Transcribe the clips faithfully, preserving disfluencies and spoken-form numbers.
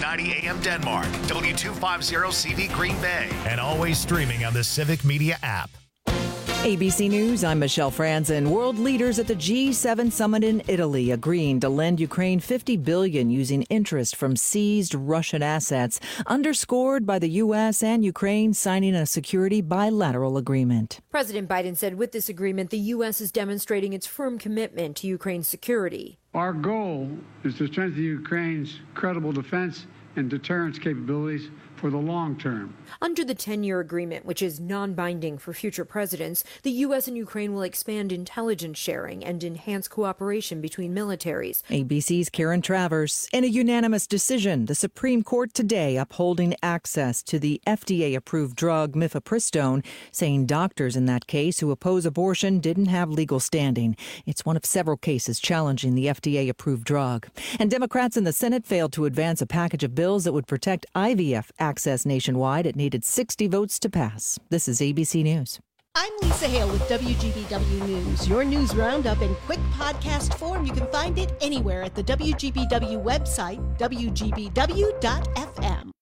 ninety A M Denmark, W two fifty C V Green Bay, and always streaming on the Civic Media app. A B C News, I'm Michelle Franzen. World leaders at the G seven summit in Italy agreeing to lend Ukraine fifty billion dollars using interest from seized Russian assets, underscored by the U S and Ukraine signing a security bilateral agreement. President Biden said with this agreement, the U S is demonstrating its firm commitment to Ukraine's security. Our goal is to strengthen Ukraine's credible defense and deterrence capabilities for the long term. Under the ten-year agreement, which is non-binding for future presidents, the U S and Ukraine will expand intelligence sharing and enhance cooperation between militaries. A B C's Karen Travers. In a unanimous decision, the Supreme Court today upholding access to the F D A-approved drug mifepristone, saying doctors in that case who oppose abortion didn't have legal standing. It's one of several cases challenging the F D A-approved drug. And Democrats in the Senate failed to advance a package of bills that would protect I V F access nationwide. It needed sixty votes to pass. This is A B C News. I'm Lisa Hale with W G B W News. Your news roundup in quick podcast form. You can find it anywhere at the W G B W website, W G B W dot F M.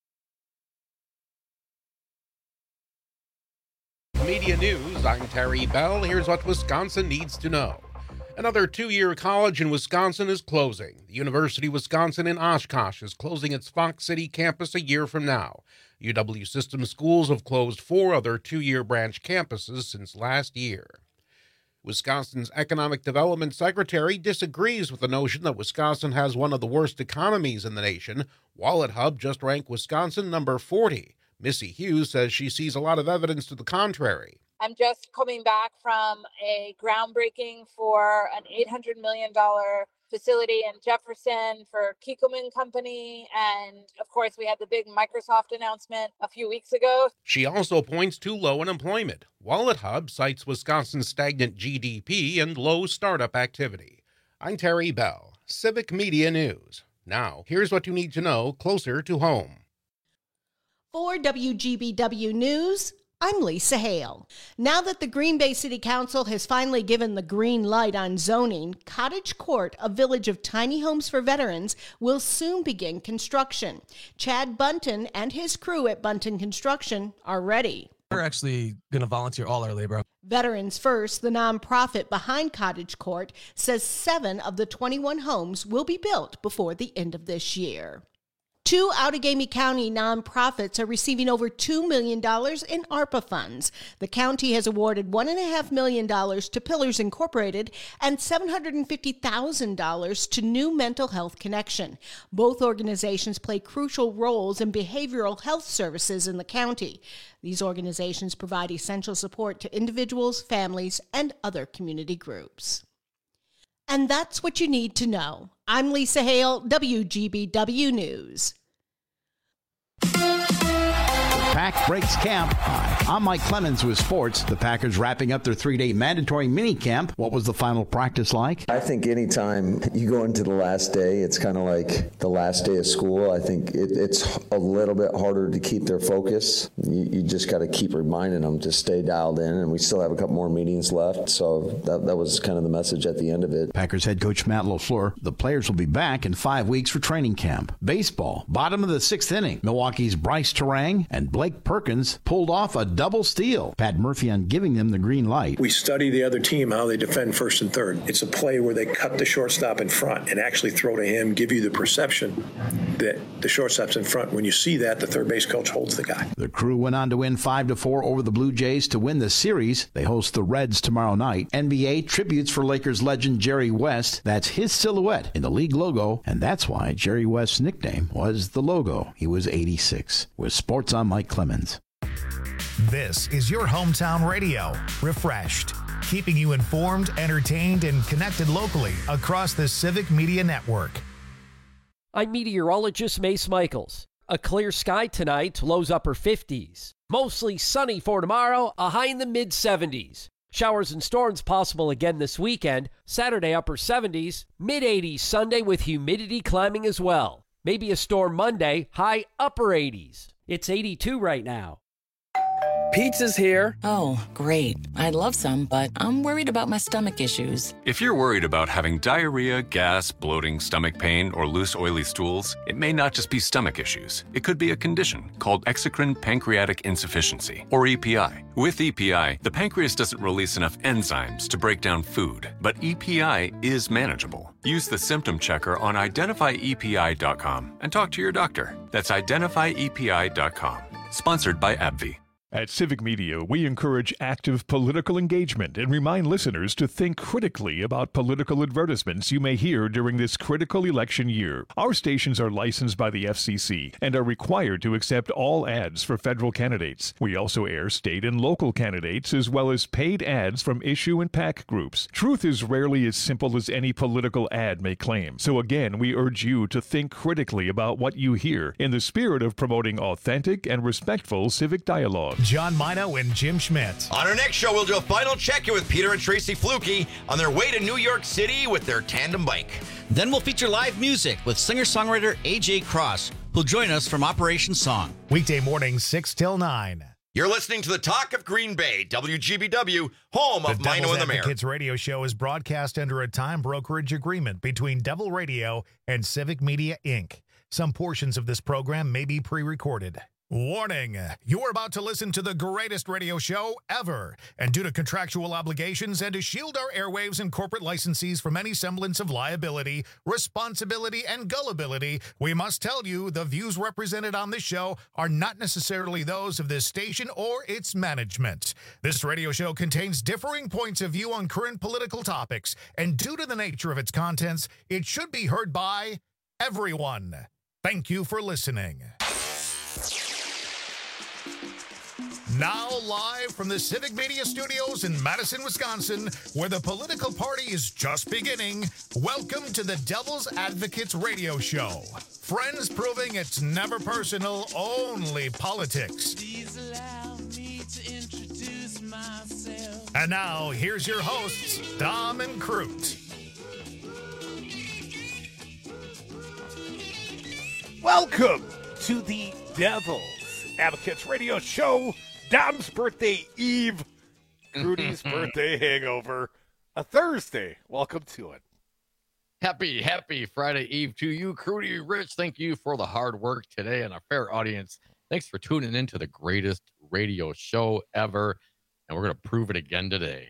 Media News, I'm Terry Bell. Here's what Wisconsin needs to know. Another two-year college in Wisconsin is closing. The University of Wisconsin in Oshkosh is closing its Fox City campus a year from now. U W System schools have closed four other two-year branch campuses since last year. Wisconsin's Economic Development Secretary disagrees with the notion that Wisconsin has one of the worst economies in the nation. Wallet Hub just ranked Wisconsin number forty. Missy Hughes says she sees a lot of evidence to the contrary. I'm just coming back from a groundbreaking for an eight hundred million dollars facility in Jefferson for Kikkoman Company. And of course, we had the big Microsoft announcement a few weeks ago. She also points to low unemployment. Wallet Hub cites Wisconsin's stagnant G D P and low startup activity. I'm Terry Bell, Civic Media News. Now, here's what you need to know closer to home. For W G B W News, I'm Lisa Hale. Now that the Green Bay City Council has finally given the green light on zoning, Cottage Court, a village of tiny homes for veterans, will soon begin construction. Chad Bunton and his crew at Bunton Construction are ready. We're actually going to volunteer all our labor. Veterans First, the nonprofit behind Cottage Court, says seven of the twenty-one homes will be built before the end of this year. Two Outagamie County nonprofits are receiving over two million dollars in ARPA funds. The county has awarded one point five million dollars to Pillars Incorporated and seven hundred fifty thousand dollars to New Mental Health Connection. Both organizations play crucial roles in behavioral health services in the county. These organizations provide essential support to individuals, families, and other community groups. And that's what you need to know. I'm Lisa Hale, W G B W News. Pack breaks camp. Hi, I'm Mike Clemens with sports. The Packers wrapping up their three-day mandatory mini camp. What was the final practice like? I think anytime you go into the last day, it's kind of like the last day of school. I think it, it's a little bit harder to keep their focus. You, you just got to keep reminding them to stay dialed in, and we still have a couple more meetings left, so that, that was kind of the message at the end of it. Packers head coach Matt LaFleur. The players will be back in five weeks for training camp. Baseball, bottom of the sixth inning. Milwaukee's Bryce Terang and Blake Perkins pulled off a double steal. Pat Murphy on giving them the green light. We study the other team, how they defend first and third. It's a play where they cut the shortstop in front and actually throw to him, give you the perception that the shortstop's in front. When you see that, the third base coach holds the guy. The Crew went on to win five to four over the Blue Jays to win the series. They host the Reds tomorrow night. N B A tributes for Lakers legend Jerry West. That's his silhouette in the league logo, and that's why Jerry West's nickname was the logo. He was eighty-six. With sports, I'm Mike Clemens. This is your hometown radio, Refreshed, keeping you informed, entertained, and connected locally across the Civic Media Network. I'm meteorologist Mace Michaels. A clear sky tonight, lows upper fifties. Mostly sunny for tomorrow, a high in the mid seventies. Showers and storms possible again this weekend. Saturday upper seventies, mid eighties Sunday with humidity climbing as well. Maybe a storm Monday, high upper eighties. It's eighty-two right now. Pizza's here. Oh, great. I'd love some, but I'm worried about my stomach issues. If you're worried about having diarrhea, gas, bloating, stomach pain, or loose, oily stools, it may not just be stomach issues. It could be a condition called exocrine pancreatic insufficiency, or E P I. With E P I, the pancreas doesn't release enough enzymes to break down food, but E P I is manageable. Use the symptom checker on identify E P I dot com and talk to your doctor. That's identify E P I dot com. Sponsored by AbbVie. At Civic Media, we encourage active political engagement and remind listeners to think critically about political advertisements you may hear during this critical election year. Our stations are licensed by the F C C and are required to accept all ads for federal candidates. We also air state and local candidates as well as paid ads from issue and PAC groups. Truth is rarely as simple as any political ad may claim. So again, we urge you to think critically about what you hear in the spirit of promoting authentic and respectful civic dialogue. John Mino and Jim Schmidt. On our next show, we'll do a final check-in with Peter and Tracy Fluke on their way to New York City with their tandem bike. Then we'll feature live music with singer-songwriter A J Cross, who'll join us from Operation Song. Weekday mornings, six till nine. You're listening to the Talk of Green Bay, W G B W, home of Mino and the Mayor. The Advocates radio show is broadcast under a time brokerage agreement between Devil Radio and Civic Media, Incorporated. Some portions of this program may be pre-recorded. Warning, you're about to listen to the greatest radio show ever, and due to contractual obligations and to shield our airwaves and corporate licensees from any semblance of liability, responsibility, and gullibility, we must tell you the views represented on this show are not necessarily those of this station or its management. This radio show contains differing points of view on current political topics, and due to the nature of its contents, it should be heard by everyone. Thank you for listening. Now live from the Civic Media Studios in Madison, Wisconsin, where the political party is just beginning, welcome to the Devil's Advocates radio show. Friends proving it's never personal, only politics. Please allow me to introduce myself. And now, here's your hosts, Dom and Crute. Welcome to the Devil's Advocates radio show. Dom's birthday eve, Rudy's birthday hangover, a Thursday. Welcome to it. Happy, happy Friday Eve to you, Crudy Rich. Thank you for the hard work today and a fair audience. Thanks for tuning in to the greatest radio show ever, and we're going to prove it again today.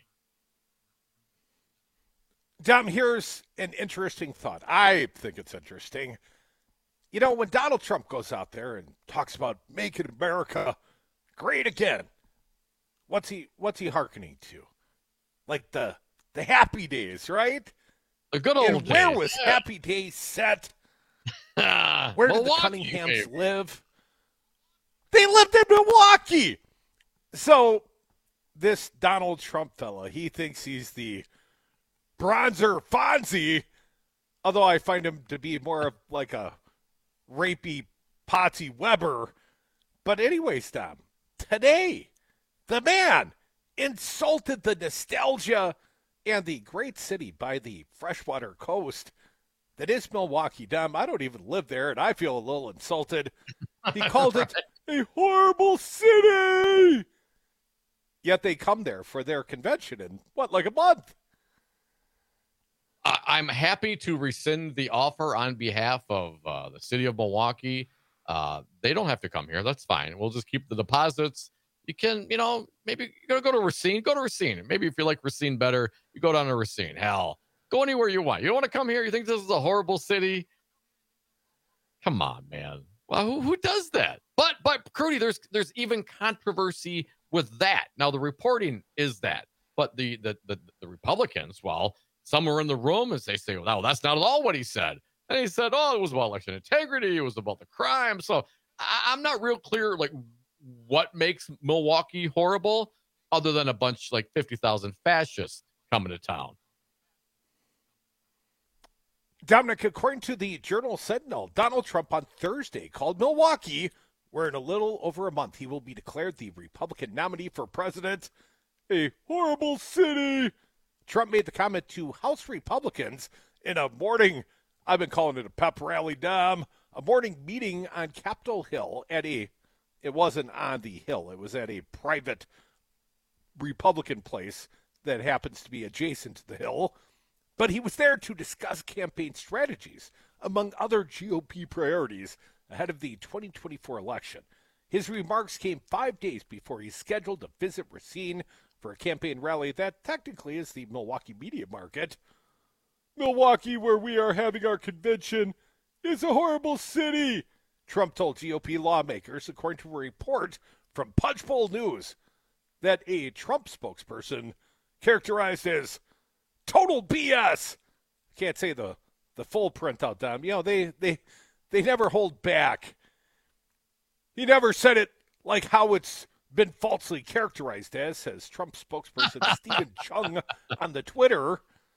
Dom, here's an interesting thought. I think it's interesting. You know, when Donald Trump goes out there and talks about making America great again, what's he what's he hearkening to? Like the the happy days, right? The good old and days. Where was yeah. Happy Days set? Where did the Cunninghams baby. live? They lived in Milwaukee. So this Donald Trump fella, he thinks he's the bronzer Fonzie, although I find him to be more of like a rapey Patsy Weber. But anyways, Dom, today, the man insulted the nostalgia and the great city by the freshwater coast that is Milwaukee. Dom, I don't even live there, and I feel a little insulted. He called it a horrible city. Yet they come there for their convention in, what, like a month? I'm happy to rescind the offer on behalf of uh, the city of Milwaukee. Uh, they don't have to come here. That's fine. We'll just keep the deposits. You can, you know, maybe you're going to go to Racine. Go to Racine. Maybe if you like Racine better, you go down to Racine. Hell, go anywhere you want. You don't want to come here? You think this is a horrible city? Come on, man. Well, who, who does that? But, but Crudy, there's there's even controversy with that. Now, the reporting is that. But the the the, the Republicans, well, some were in the room as they say, well, no, that's not at all what he said. And he said, oh, it was about election integrity. It was about the crime. So I, I'm not real clear, like, what makes Milwaukee horrible other than a bunch, like, fifty thousand fascists coming to town. Dominic, according to the Journal Sentinel, Donald Trump on Thursday called Milwaukee, where in a little over a month he will be declared the Republican nominee for president, a horrible city. Trump made the comment to House Republicans in a morning, I've been calling it a pep rally, Dom, a morning meeting on Capitol Hill at a it wasn't on the Hill. It was at a private Republican place that happens to be adjacent to the Hill. But he was there to discuss campaign strategies, among other G O P priorities, ahead of the twenty twenty-four election. His remarks came five days before he's scheduled to visit Racine for a campaign rally that technically is the Milwaukee media market. Milwaukee, where we are having our convention, is a horrible city, Trump told G O P lawmakers, according to a report from Punchbowl News that a Trump spokesperson characterized as total B S. I can't say the, the full printout, Dom. You know, they, they, they never hold back. He never said it like how it's been falsely characterized as, says Trump spokesperson Stephen Chung on the Twitter.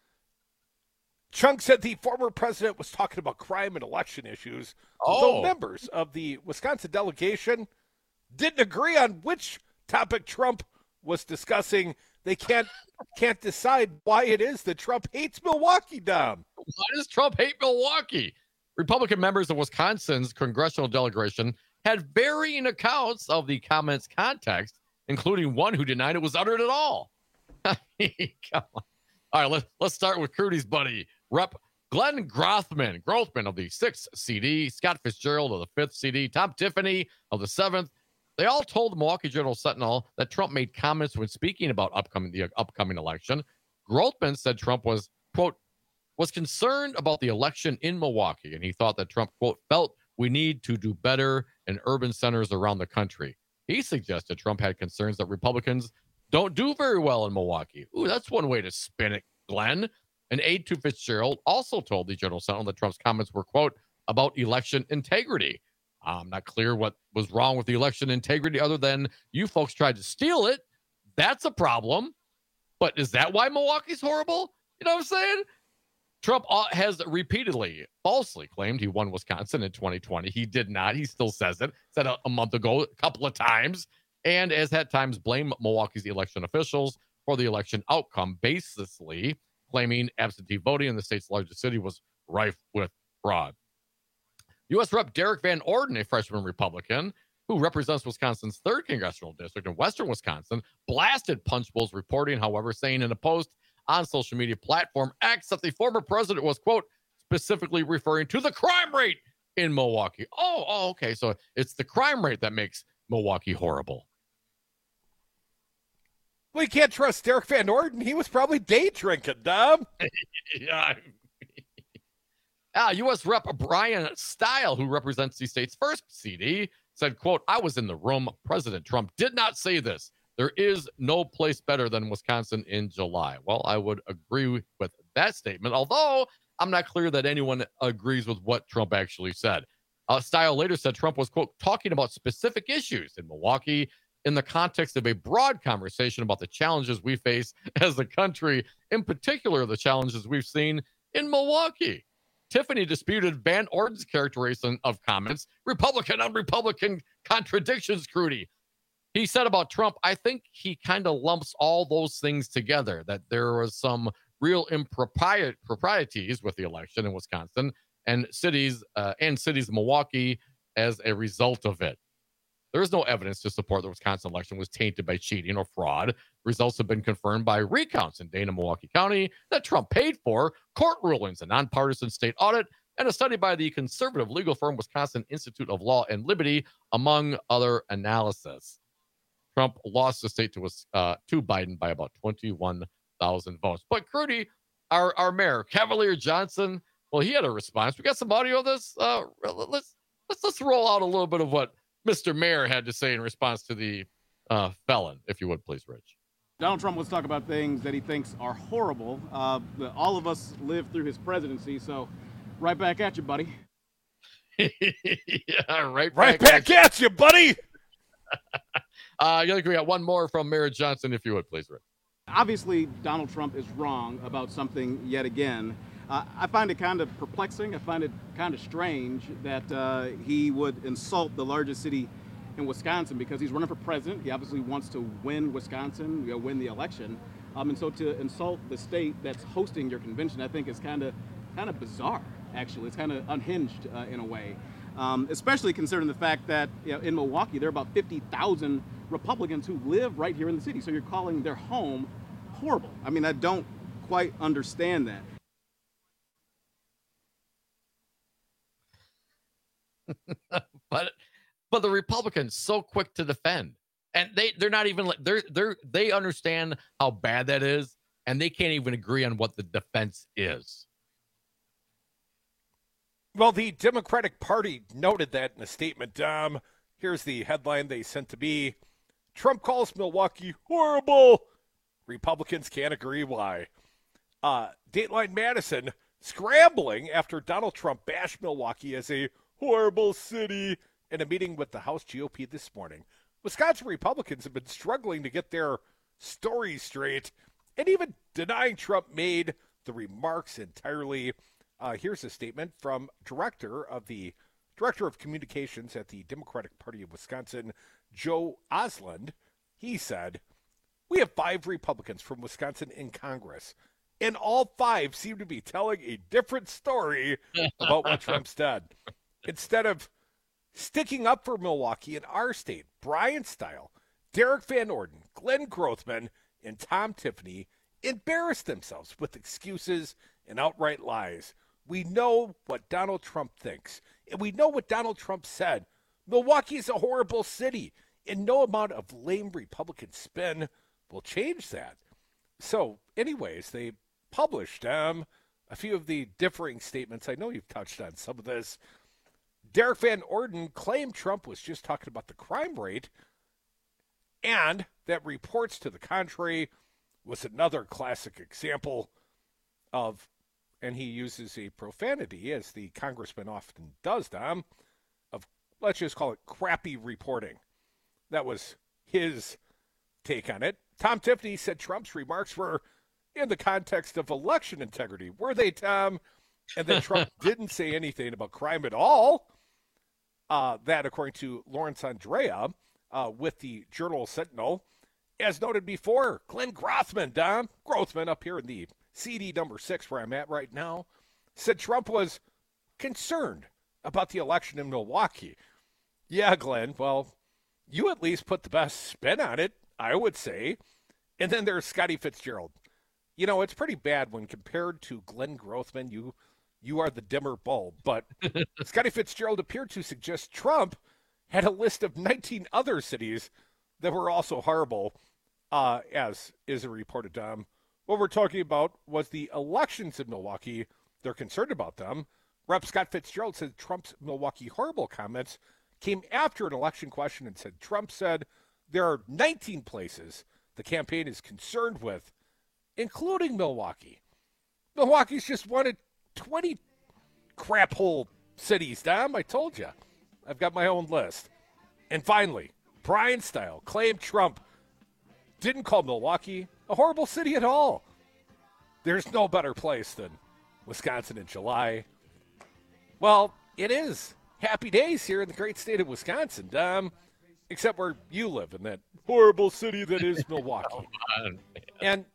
Chung said the former president was talking about crime and election issues, Oh. though members of the Wisconsin delegation didn't agree on which topic Trump was discussing. They can't can't decide why it is that Trump hates Milwaukee, Dom. Why does Trump hate Milwaukee? Republican members of Wisconsin's congressional delegation had varying accounts of the comments' context, including one who denied it was uttered at all. Come on. All right, let's, let's start with Crudy's buddy, Rep Glenn Grothman, Grothman of the sixth C D, Scott Fitzgerald of the fifth C D, Tom Tiffany of the seventh. They all told the Milwaukee Journal Sentinel that Trump made comments when speaking about upcoming the upcoming election. Grothman said Trump was, quote, was concerned about the election in Milwaukee, and he thought that Trump, quote, felt we need to do better in urban centers around the country. He suggested Trump had concerns that Republicans don't do very well in Milwaukee. Ooh, that's one way to spin it, Glenn. An aide to Fitzgerald also told the Journal Sentinel that Trump's comments were, quote, about election integrity. I'm not clear what was wrong with the election integrity other than you folks tried to steal it. That's a problem. But is that why Milwaukee's horrible? You know what I'm saying? Trump has repeatedly falsely claimed he won Wisconsin in twenty twenty. He did not. He still says it. Said a, a month ago a couple of times. And has had times blamed Milwaukee's election officials for the election outcome, baselessly claiming absentee voting in the state's largest city was rife with fraud. U S Rep Derek Van Orden, a freshman Republican who represents Wisconsin's third congressional district in western Wisconsin, blasted Punchbowl's reporting, however, saying in a post on social media platform X that the former president was, quote, specifically referring to the crime rate in Milwaukee. Oh, oh, okay. So it's the crime rate that makes Milwaukee horrible. Well, you can't trust Derek Van Orden. He was probably day drinking, Dom. Yeah. Ah, U S Rep Brian Stile, who represents the state's first C D, said, quote, I was in the room. President Trump did not say this. There is no place better than Wisconsin in July. Well, I would agree with that statement, although I'm not clear that anyone agrees with what Trump actually said. Uh, Stile later said Trump was, quote, talking about specific issues in Milwaukee in the context of a broad conversation about the challenges we face as a country, in particular the challenges we've seen in Milwaukee. Tiffany disputed Van Orden's characterization of comments, Republican on Republican contradictions, Crudy. He said about Trump, I think he kind of lumps all those things together, that there was some real improprieties with the election in Wisconsin and cities uh, and cities of Milwaukee as a result of it. There is no evidence to support the Wisconsin election was tainted by cheating or fraud. Results have been confirmed by recounts in Dana, Milwaukee County that Trump paid for, court rulings, a nonpartisan state audit, and a study by the conservative legal firm Wisconsin Institute of Law and Liberty, among other analysis. Trump lost the state to uh, to Biden by about twenty-one thousand votes. But Crudy, our, our mayor, Cavalier Johnson, well, he had a response. We got some audio of this. Uh, let's, let's, let's roll out a little bit of what Mister Mayor had to say in response to the uh, felon, if you would, please, Rich. Donald Trump wants to talk about things that he thinks are horrible. Uh, all of us lived through his presidency, so right back at you, buddy. yeah, right back, right back at, at you, buddy. uh, I think we got one more from Mayor Johnson, if you would, please, Rich. Obviously, Donald Trump is wrong about something yet again. Uh, I find it kind of perplexing. I find it kind of strange that uh, he would insult the largest city in Wisconsin because he's running for president. He obviously wants to win Wisconsin, you know, win the election. Um, and so to insult the state that's hosting your convention, I think is kind of kind of bizarre, actually. It's kind of unhinged uh, in a way. um, especially considering the fact that you know, in Milwaukee, there are about fifty thousand Republicans who live right here in the city. So you're calling their home horrible. I mean, I don't quite understand that. but but the Republicans so quick to defend, and they they're not even like they're they're they understand how bad that is, and they can't even agree on what the defense is. Well, the Democratic Party noted that in a statement. Um, here's the headline they sent to me: Trump calls Milwaukee horrible. Republicans can't agree why. Uh, Dateline Madison scrambling after Donald Trump bashed Milwaukee as a horrible city in a meeting with the House G O P this morning. Wisconsin Republicans have been struggling to get their story straight and even denying Trump made the remarks entirely. Uh, here's a statement from director of the director of communications at the Democratic Party of Wisconsin, Joe Osland. He said, "We have five Republicans from Wisconsin in Congress, and all five seem to be telling a different story about what Trump's done. Instead of sticking up for Milwaukee in our state, Brian Style, Derek Van Orden, Glenn Grothman, and Tom Tiffany embarrassed themselves with excuses and outright lies. We know what Donald Trump thinks, and we know what Donald Trump said. Milwaukee is a horrible city, and no amount of lame Republican spin will change that." So, anyways, they published um, a few of the differing statements. I know you've touched on some of this. Derek Van Orden claimed Trump was just talking about the crime rate, and that reports to the contrary was another classic example of, and he uses a profanity, as the congressman often does, Dom, of, let's just call it crappy reporting. That was his take on it. Tom Tiffany said Trump's remarks were in the context of election integrity. Were they, Tom? And then Trump didn't say anything about crime at all. Uh, that, according to Lawrence Andrea, uh, with the Journal Sentinel. As noted before, Glenn Grothman, Dom, Grothman up here in the C D number six where I'm at right now, said Trump was concerned about the election in Milwaukee. Yeah, Glenn, well, you at least put the best spin on it, I would say. And then there's Scotty Fitzgerald. You know, it's pretty bad when compared to Glenn Grothman, you you are the dimmer bulb. But Scotty Fitzgerald appeared to suggest Trump had a list of nineteen other cities that were also horrible, uh, as is reported. Um, what we're talking about was the elections in Milwaukee. They're concerned about them. Representative Scott Fitzgerald said Trump's Milwaukee horrible comments came after an election question and said Trump said there are nineteen places the campaign is concerned with, including Milwaukee. Milwaukee's just one of twenty crap hole cities, Dom. I told you. I've got my own list. And finally, Brian Style claimed Trump didn't call Milwaukee a horrible city at all. There's no better place than Wisconsin in July. Well, it is. Happy days here in the great state of Wisconsin, Dom. Except where you live in that horrible city that is Milwaukee. On, and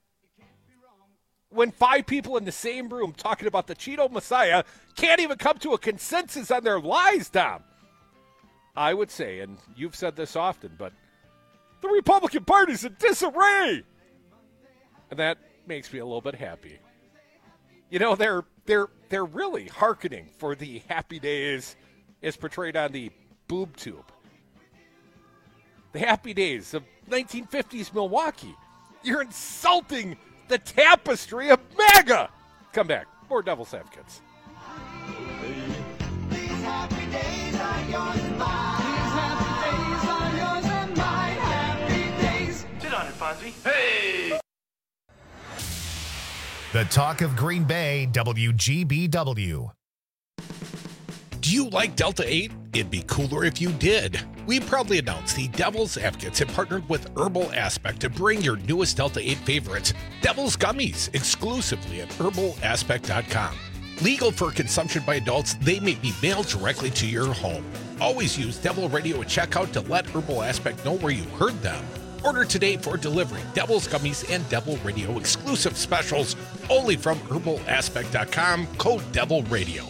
when five people in the same room talking about the Cheeto Messiah can't even come to a consensus on their lies, Dom, I would say, and you've said this often, but the Republican Party's in disarray. And that makes me a little bit happy. You know, they're they're they're really hearkening for the happy days as portrayed on the boob tube. The happy days of nineteen fifties Milwaukee. You're insulting the tapestry of MAGA. Come back. More Devil's Advocates. These happy days are yours and mine. These happy days are yours and mine. Happy days. Sit on it, Fonzie. Hey! The talk of Green Bay, W G B W. Do you like Delta eight? It'd be cooler if you did. We proudly announce the Devil's Advocates have partnered with Herbal Aspect to bring your newest Delta eight favorites, Devil's Gummies, exclusively at herbal aspect dot com. Legal for consumption by adults, they may be mailed directly to your home. Always use Devil Radio at checkout to let Herbal Aspect know where you heard them. Order today for delivery. Devil's Gummies and Devil Radio exclusive specials only from herbal aspect dot com, code Devil Radio.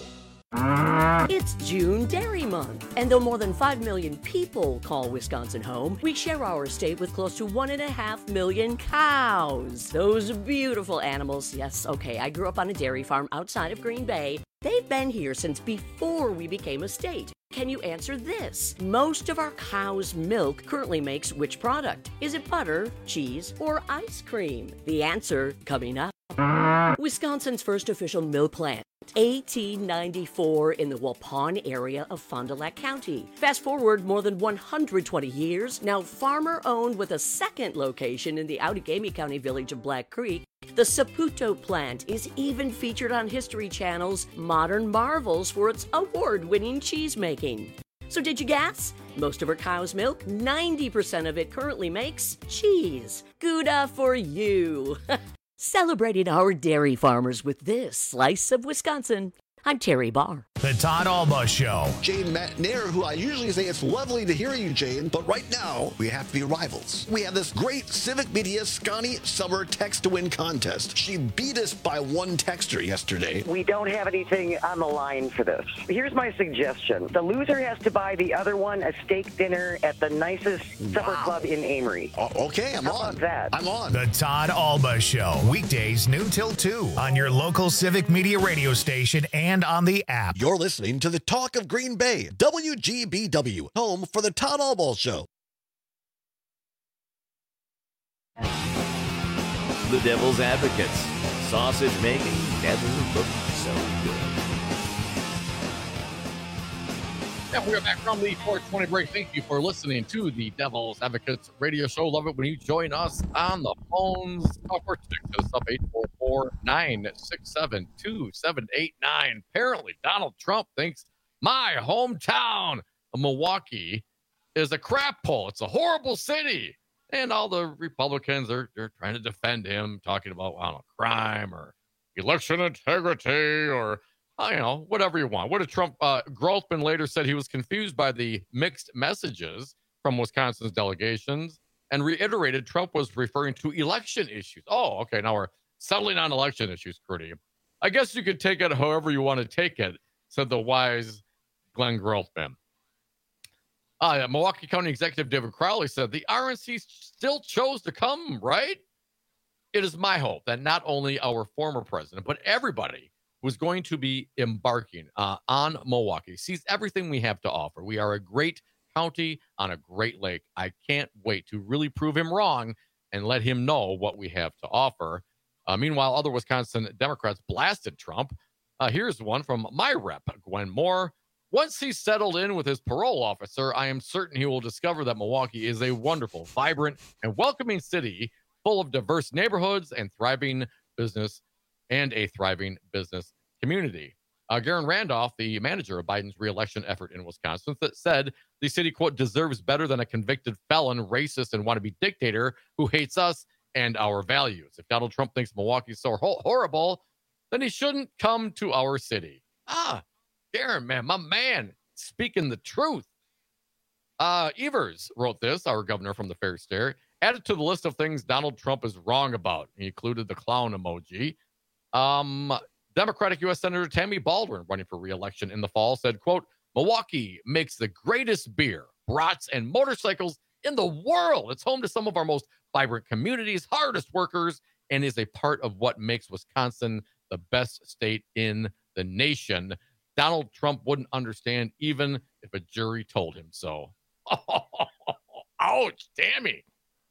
It's June Dairy Month, and though more than five million people call Wisconsin home, we share our state with close to one and a half million cows. Those beautiful animals. Yes, okay, I grew up on a dairy farm outside of Green Bay. They've been here since before we became a state. Can you answer this? Most of our cow's milk currently makes which product? Is it butter, cheese, or ice cream? The answer coming up. Wisconsin's first official milk plant. eighteen ninety-four in the Waupun area of Fond du Lac County. Fast forward more than one hundred twenty years, now farmer-owned with a second location in the Outagamie County village of Black Creek. The Saputo plant is even featured on History Channel's Modern Marvels for its award-winning cheese making. So did you guess? Most of our cow's milk, ninety percent of it currently makes cheese. Gouda for you! Celebrating our dairy farmers with this slice of Wisconsin. I'm Terry Barr. The Todd Alba Show. Jane Matnair, who I usually say it's lovely to hear you, Jane, but right now we have to be rivals. We have this great Civic Media Scotty Summer Text to Win contest. She beat us by one texter yesterday. We don't have anything on the line for this. Here's my suggestion. The loser has to buy the other one a steak dinner at the nicest wow. supper club in Amory. Uh, okay, I'm How on. About that? I'm on. The Todd Alba Show. Weekdays noon till two on your local Civic Media radio station and on the app. You're listening to the Talk of Green Bay, W G B W, home for the Todd Alba Show. The Devil's Advocates. Sausage making never looked so good. Yeah, we are back from the four twenty break. Thank you for listening to the Devil's Advocates radio show. Love it when you join us on the phones. Call for us up eight four four, nine six seven, two seven eight nine. Apparently, Donald Trump thinks my hometown of Milwaukee is a crap hole. It's a horrible city. And all the Republicans are they're trying to defend him, talking about, I don't know, crime or election integrity or you know, whatever you want. What did Trump, uh, Grothman later said he was confused by the mixed messages from Wisconsin's delegations and reiterated Trump was referring to election issues. Oh, okay. Now we're settling on election issues, Crudy. I guess you could take it however you want to take it, said the wise Glenn Grothman. Uh, Milwaukee County Executive David Crowley said the R N C still chose to come, right? It is my hope that not only our former president, but everybody who's going to be embarking uh, on Milwaukee sees everything we have to offer. We are a great county on a great lake. I can't wait to really prove him wrong and let him know what we have to offer. Uh, meanwhile, other Wisconsin Democrats blasted Trump. Uh, here's one from my rep, Gwen Moore. Once he's settled in with his parole officer, I am certain he will discover that Milwaukee is a wonderful, vibrant, and welcoming city full of diverse neighborhoods and thriving business and a thriving business community. Uh, Garen Randolph, the manager of Biden's reelection effort in Wisconsin, that said the city, quote, deserves better than a convicted felon, racist, and wannabe dictator who hates us and our values. If Donald Trump thinks Milwaukee's so ho- horrible, then he shouldn't come to our city. Ah, Garen, man, my man, speaking the truth. Uh, Evers wrote this, our governor from the Fair Stare, added to the list of things Donald Trump is wrong about. He included the clown emoji. Um, Democratic U S Senator Tammy Baldwin, running for re-election in the fall, said, quote, Milwaukee makes the greatest beer, brats, and motorcycles in the world. It's home to some of our most vibrant communities, hardest workers, and is a part of what makes Wisconsin the best state in the nation. Donald Trump wouldn't understand even if a jury told him so. Ouch, Tammy.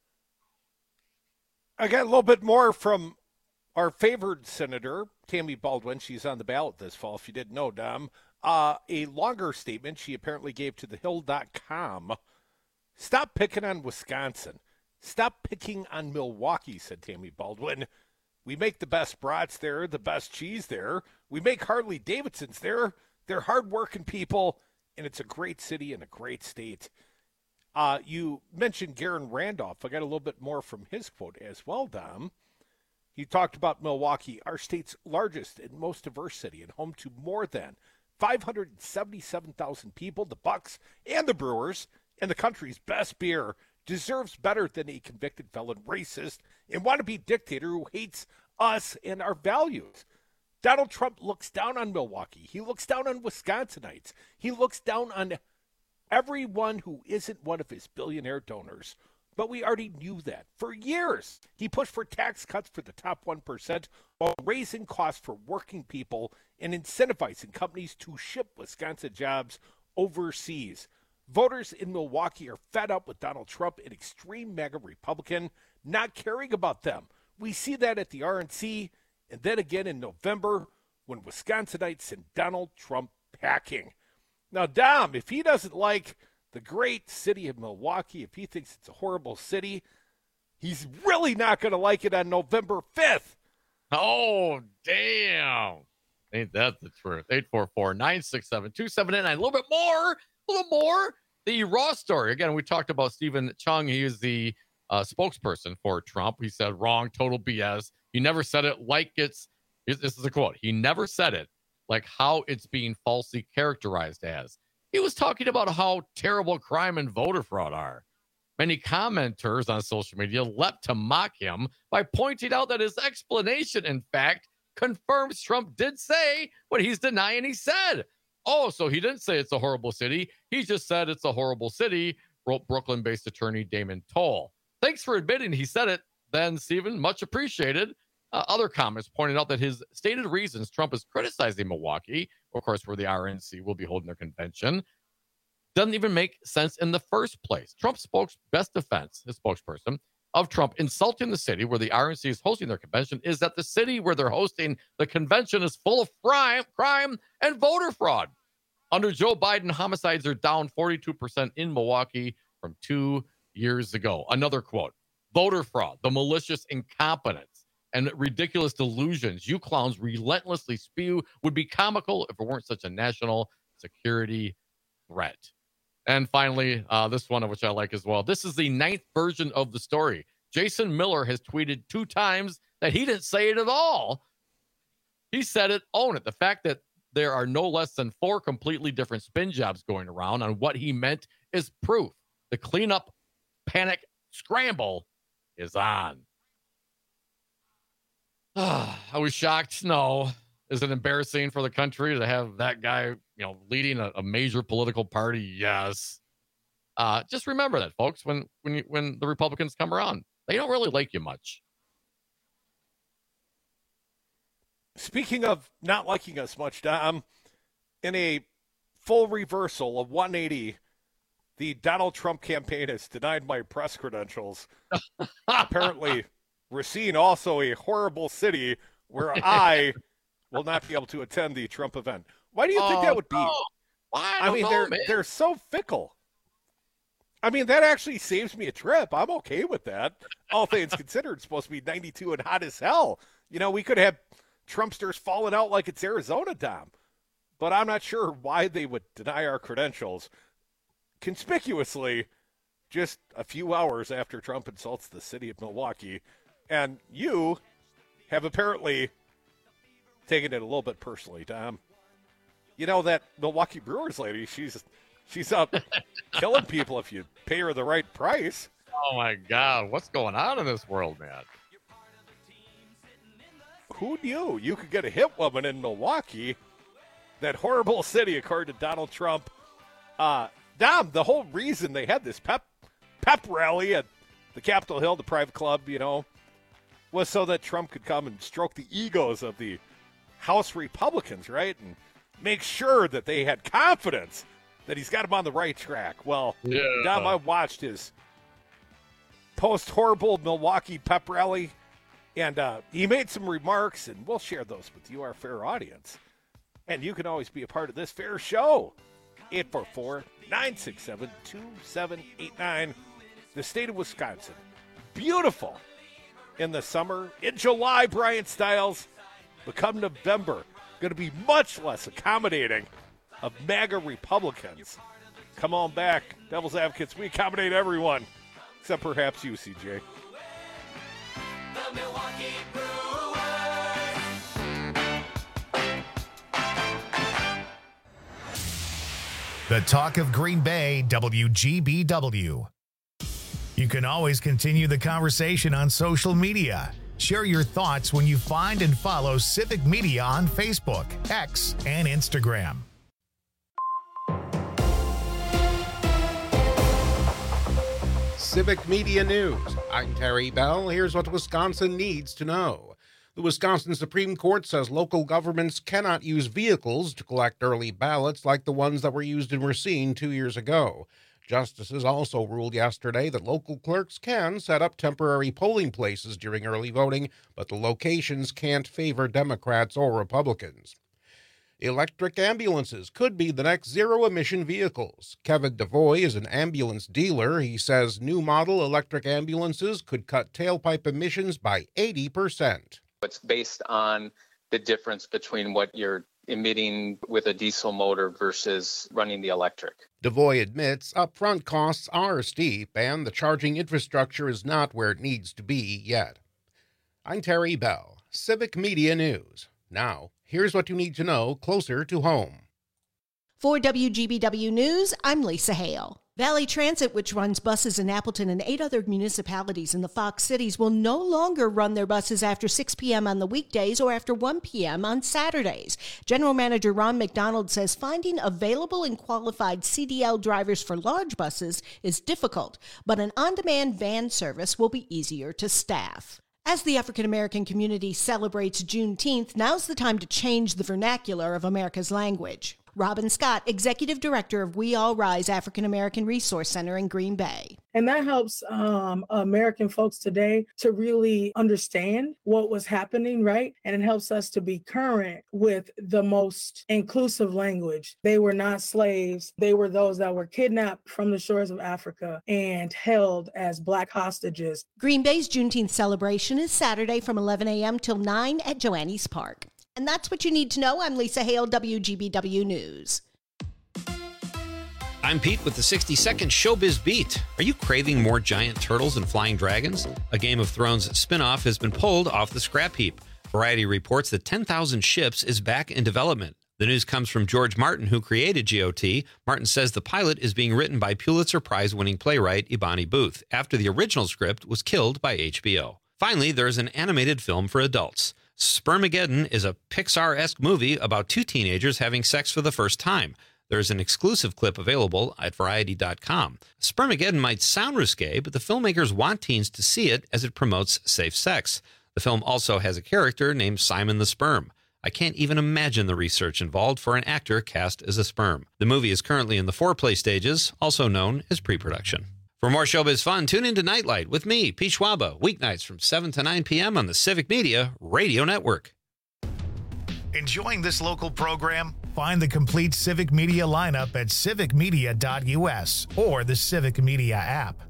I got a little bit more from our favored senator, Tammy Baldwin. She's on the ballot this fall, if you didn't know, Dom. Uh, a longer statement she apparently gave to the hill dot com. Stop picking on Wisconsin. Stop picking on Milwaukee, said Tammy Baldwin. We make the best brats there, the best cheese there. We make Harley Davidsons there. They're hardworking people, and it's a great city and a great state. Uh, you mentioned Garen Randolph. I got a little bit more from his quote as well, Dom. He talked about Milwaukee, our state's largest and most diverse city, and home to more than five hundred seventy-seven thousand people. The Bucks and the Brewers, and the country's best beer, deserves better than a convicted felon, racist, and wannabe dictator who hates us and our values. Donald Trump looks down on Milwaukee. He looks down on Wisconsinites. He looks down on everyone who isn't one of his billionaire donors. But we already knew that. For years, he pushed for tax cuts for the top one percent while raising costs for working people and incentivizing companies to ship Wisconsin jobs overseas. Voters in Milwaukee are fed up with Donald Trump, an extreme MAGA Republican, not caring about them. We see that at the R N C, and then again in November when Wisconsinites send Donald Trump packing. Now, Dom, if he doesn't like the great city of Milwaukee, if he thinks it's a horrible city, he's really not going to like it on November fifth. Oh, damn. Ain't that the truth? eight four four, nine six seven, two seven eight nine. A little bit more, a little more. The Raw story. Again, we talked about Stephen Chung. He is the uh, spokesperson for Trump. He said, wrong, total B S. He never said it like it's, this is a quote, he never said it like how it's being falsely characterized as. He was talking about how terrible crime and voter fraud are. Many commenters on social media leapt to mock him by pointing out that his explanation, in fact, confirms Trump did say what he's denying he said. Oh, so he didn't say it's a horrible city. He just said it's a horrible city, wrote Brooklyn-based attorney Damon Toll. Thanks for admitting he said it, then, Stephen. Much appreciated. Uh, other comments pointed out that his stated reasons Trump is criticizing Milwaukee, of course, where the R N C will be holding their convention, doesn't even make sense in the first place. Trump's spokes best defense, his spokesperson, of Trump insulting the city where the R N C is hosting their convention is that the city where they're hosting the convention is full of crime, crime and voter fraud. Under Joe Biden, homicides are down forty-two percent in Milwaukee from two years ago. Another quote, voter fraud, the malicious incompetence and ridiculous delusions you clowns relentlessly spew would be comical if it weren't such a national security threat. And finally, uh, this one, which I like as well. This is the ninth version of the story. Jason Miller has tweeted two times that he didn't say it at all. He said it, own it. The fact that there are no less than four completely different spin jobs going around on what he meant is proof. The cleanup panic scramble is on. I was shocked. No. Is it embarrassing for the country to have that guy, you know, leading a, a major political party? Yes. Uh, just remember that, folks, when when you, when the Republicans come around, they don't really like you much. Speaking of not liking us much, Dom, in a full reversal of one eighty, the Donald Trump campaign has denied my press credentials. Apparently, Racine also a horrible city where I will not be able to attend the Trump event. Why do you think oh, that would be? No. I, I mean, know, they're man. they're so fickle. I mean, that actually saves me a trip. I'm okay with that. All things considered, it's supposed to be ninety-two and hot as hell. You know, we could have Trumpsters falling out like it's Arizona, Dom. But I'm not sure why they would deny our credentials conspicuously just a few hours after Trump insults the city of Milwaukee. And you have apparently taken it a little bit personally, Dom. You know, that Milwaukee Brewers lady, she's she's up killing people if you pay her the right price. Oh, my God. What's going on in this world, man? Who knew you could get a hit woman in Milwaukee? That horrible city, according to Donald Trump. Uh, Dom, the whole reason they had this pep pep rally at the Capitol Hill, the private club, you know, was so that Trump could come and stroke the egos of the House Republicans, right? And make sure that they had confidence that he's got them on the right track. Well, yeah. Dom, I watched his post-horrible Milwaukee pep rally, and uh, he made some remarks, and we'll share those with you, our fair audience. And you can always be a part of this fair show. eight four four, nine six seven, two seven eight nine. The state of Wisconsin. Beautiful in the summer. In July, Brian Stiles. But come November, going to be much less accommodating of MAGA Republicans. Come on back. Devil's Advocates, we accommodate everyone, except perhaps you, C J. The Milwaukee Brewers. The talk of Green Bay, W G B W. You can always continue the conversation on social media. Share your thoughts when you find and follow Civic Media on Facebook, X, and Instagram. Civic Media News. I'm Terry Bell. Here's what Wisconsin needs to know. The Wisconsin Supreme Court says local governments cannot use vehicles to collect early ballots like the ones that were used in Racine two years ago. Justices also ruled yesterday that local clerks can set up temporary polling places during early voting, but the locations can't favor Democrats or Republicans. Electric ambulances could be the next zero-emission vehicles. Kevin Devoy is an ambulance dealer. He says new model electric ambulances could cut tailpipe emissions by eighty percent. It's based on the difference between what you're emitting with a diesel motor versus running the electric. Devoy admits upfront costs are steep and the charging infrastructure is not where it needs to be yet. I'm Terry Bell, Civic Media News. Now, here's what you need to know closer to home. For W G B W News, I'm Lisa Hale. Valley Transit, which runs buses in Appleton and eight other municipalities in the Fox Cities, will no longer run their buses after six p.m. on the weekdays or after one p.m. on Saturdays. General Manager Ron McDonald says finding available and qualified C D L drivers for large buses is difficult, but an on-demand van service will be easier to staff. As the African American community celebrates Juneteenth, now's the time to change the vernacular of America's language. Robin Scott, Executive Director of We All Rise African American Resource Center in Green Bay. And that helps um, American folks today to really understand what was happening, right? And it helps us to be current with the most inclusive language. They were not slaves. They were those that were kidnapped from the shores of Africa and held as Black hostages. Green Bay's Juneteenth celebration is Saturday from eleven a.m. till nine at Joannes Park. And that's what you need to know. I'm Lisa Hale, W G B W News. I'm Pete with the sixty second Showbiz Beat. Are you craving more giant turtles and flying dragons? A Game of Thrones spinoff has been pulled off the scrap heap. Variety reports that ten thousand Ships is back in development. The news comes from George Martin, who created G O T. Martin says the pilot is being written by Pulitzer Prize-winning playwright Ibani Booth after the original script was killed by H B O. Finally, there is an animated film for adults. Spermageddon is a Pixar-esque movie about two teenagers having sex for the first time. There's an exclusive clip available at Variety dot com. Spermageddon might sound risque, but the filmmakers want teens to see it as it promotes safe sex. The film also has a character named Simon the Sperm. I can't even imagine the research involved for an actor cast as a sperm. The movie is currently in the foreplay stages, also known as pre-production. For more showbiz fun, tune into Nightlight with me, Pete Schwaba, weeknights from seven to nine p.m. on the Civic Media Radio Network. Enjoying this local program? Find the complete Civic Media lineup at civic media dot u s or the Civic Media app.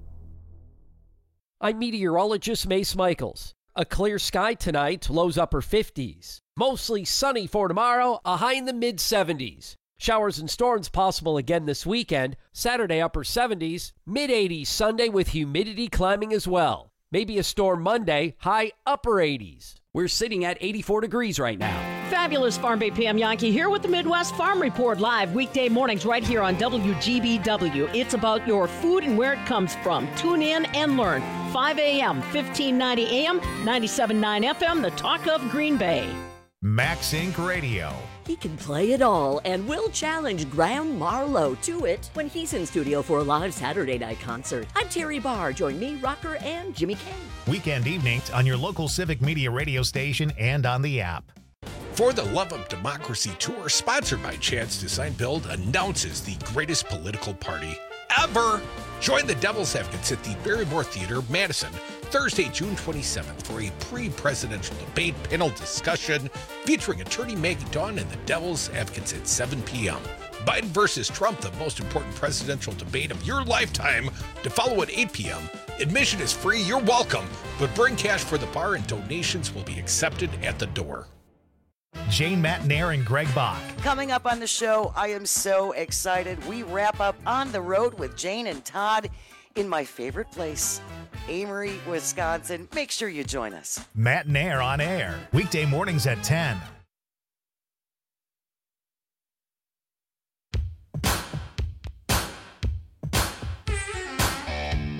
I'm meteorologist Mace Michaels. A clear sky tonight, lows upper fifties. Mostly sunny for tomorrow, a high in the mid seventies. Showers and storms possible again this weekend. Saturday upper seventies, mid eighties Sunday with humidity climbing as well. Maybe a storm Monday, high upper eighties. We're sitting at eighty-four degrees right now. Fabulous Farm Bay P M Yankee here with the Midwest Farm Report live weekday mornings right here on W G B W. It's about your food and where it comes from. Tune in and learn. five a.m., fifteen ninety a m, ninety-seven point nine F M, the talk of Green Bay. Max Incorporated. Radio. He can play it all and will challenge Graham Marlowe to it when he's in studio for a live Saturday night concert. I'm Terry Barr. Join me, Rocker, and Jimmy K. Weekend evenings on your local Civic Media radio station and on the app. For the Love of Democracy Tour, sponsored by Chad's Design Build, announces the greatest political party ever. Join the Devil's Advocates at the Barrymore Theater, Madison, Thursday, June twenty-seventh for a pre-presidential debate panel discussion featuring attorney Maggie Dawn and the Devil's Advocates at seven p.m. Biden versus Trump, the most important presidential debate of your lifetime, to follow at eight p.m. Admission is free, you're welcome, but bring cash for the bar and donations will be accepted at the door. Jane Matnair and Greg Bach. Coming up on the show, I am so excited. We wrap up On the Road with Jane and Todd in my favorite place, Amory, Wisconsin. Make sure you join us. Matnair on air, weekday mornings at ten.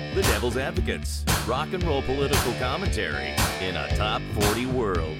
The Devil's Advocates, rock and roll political commentary in a top forty world.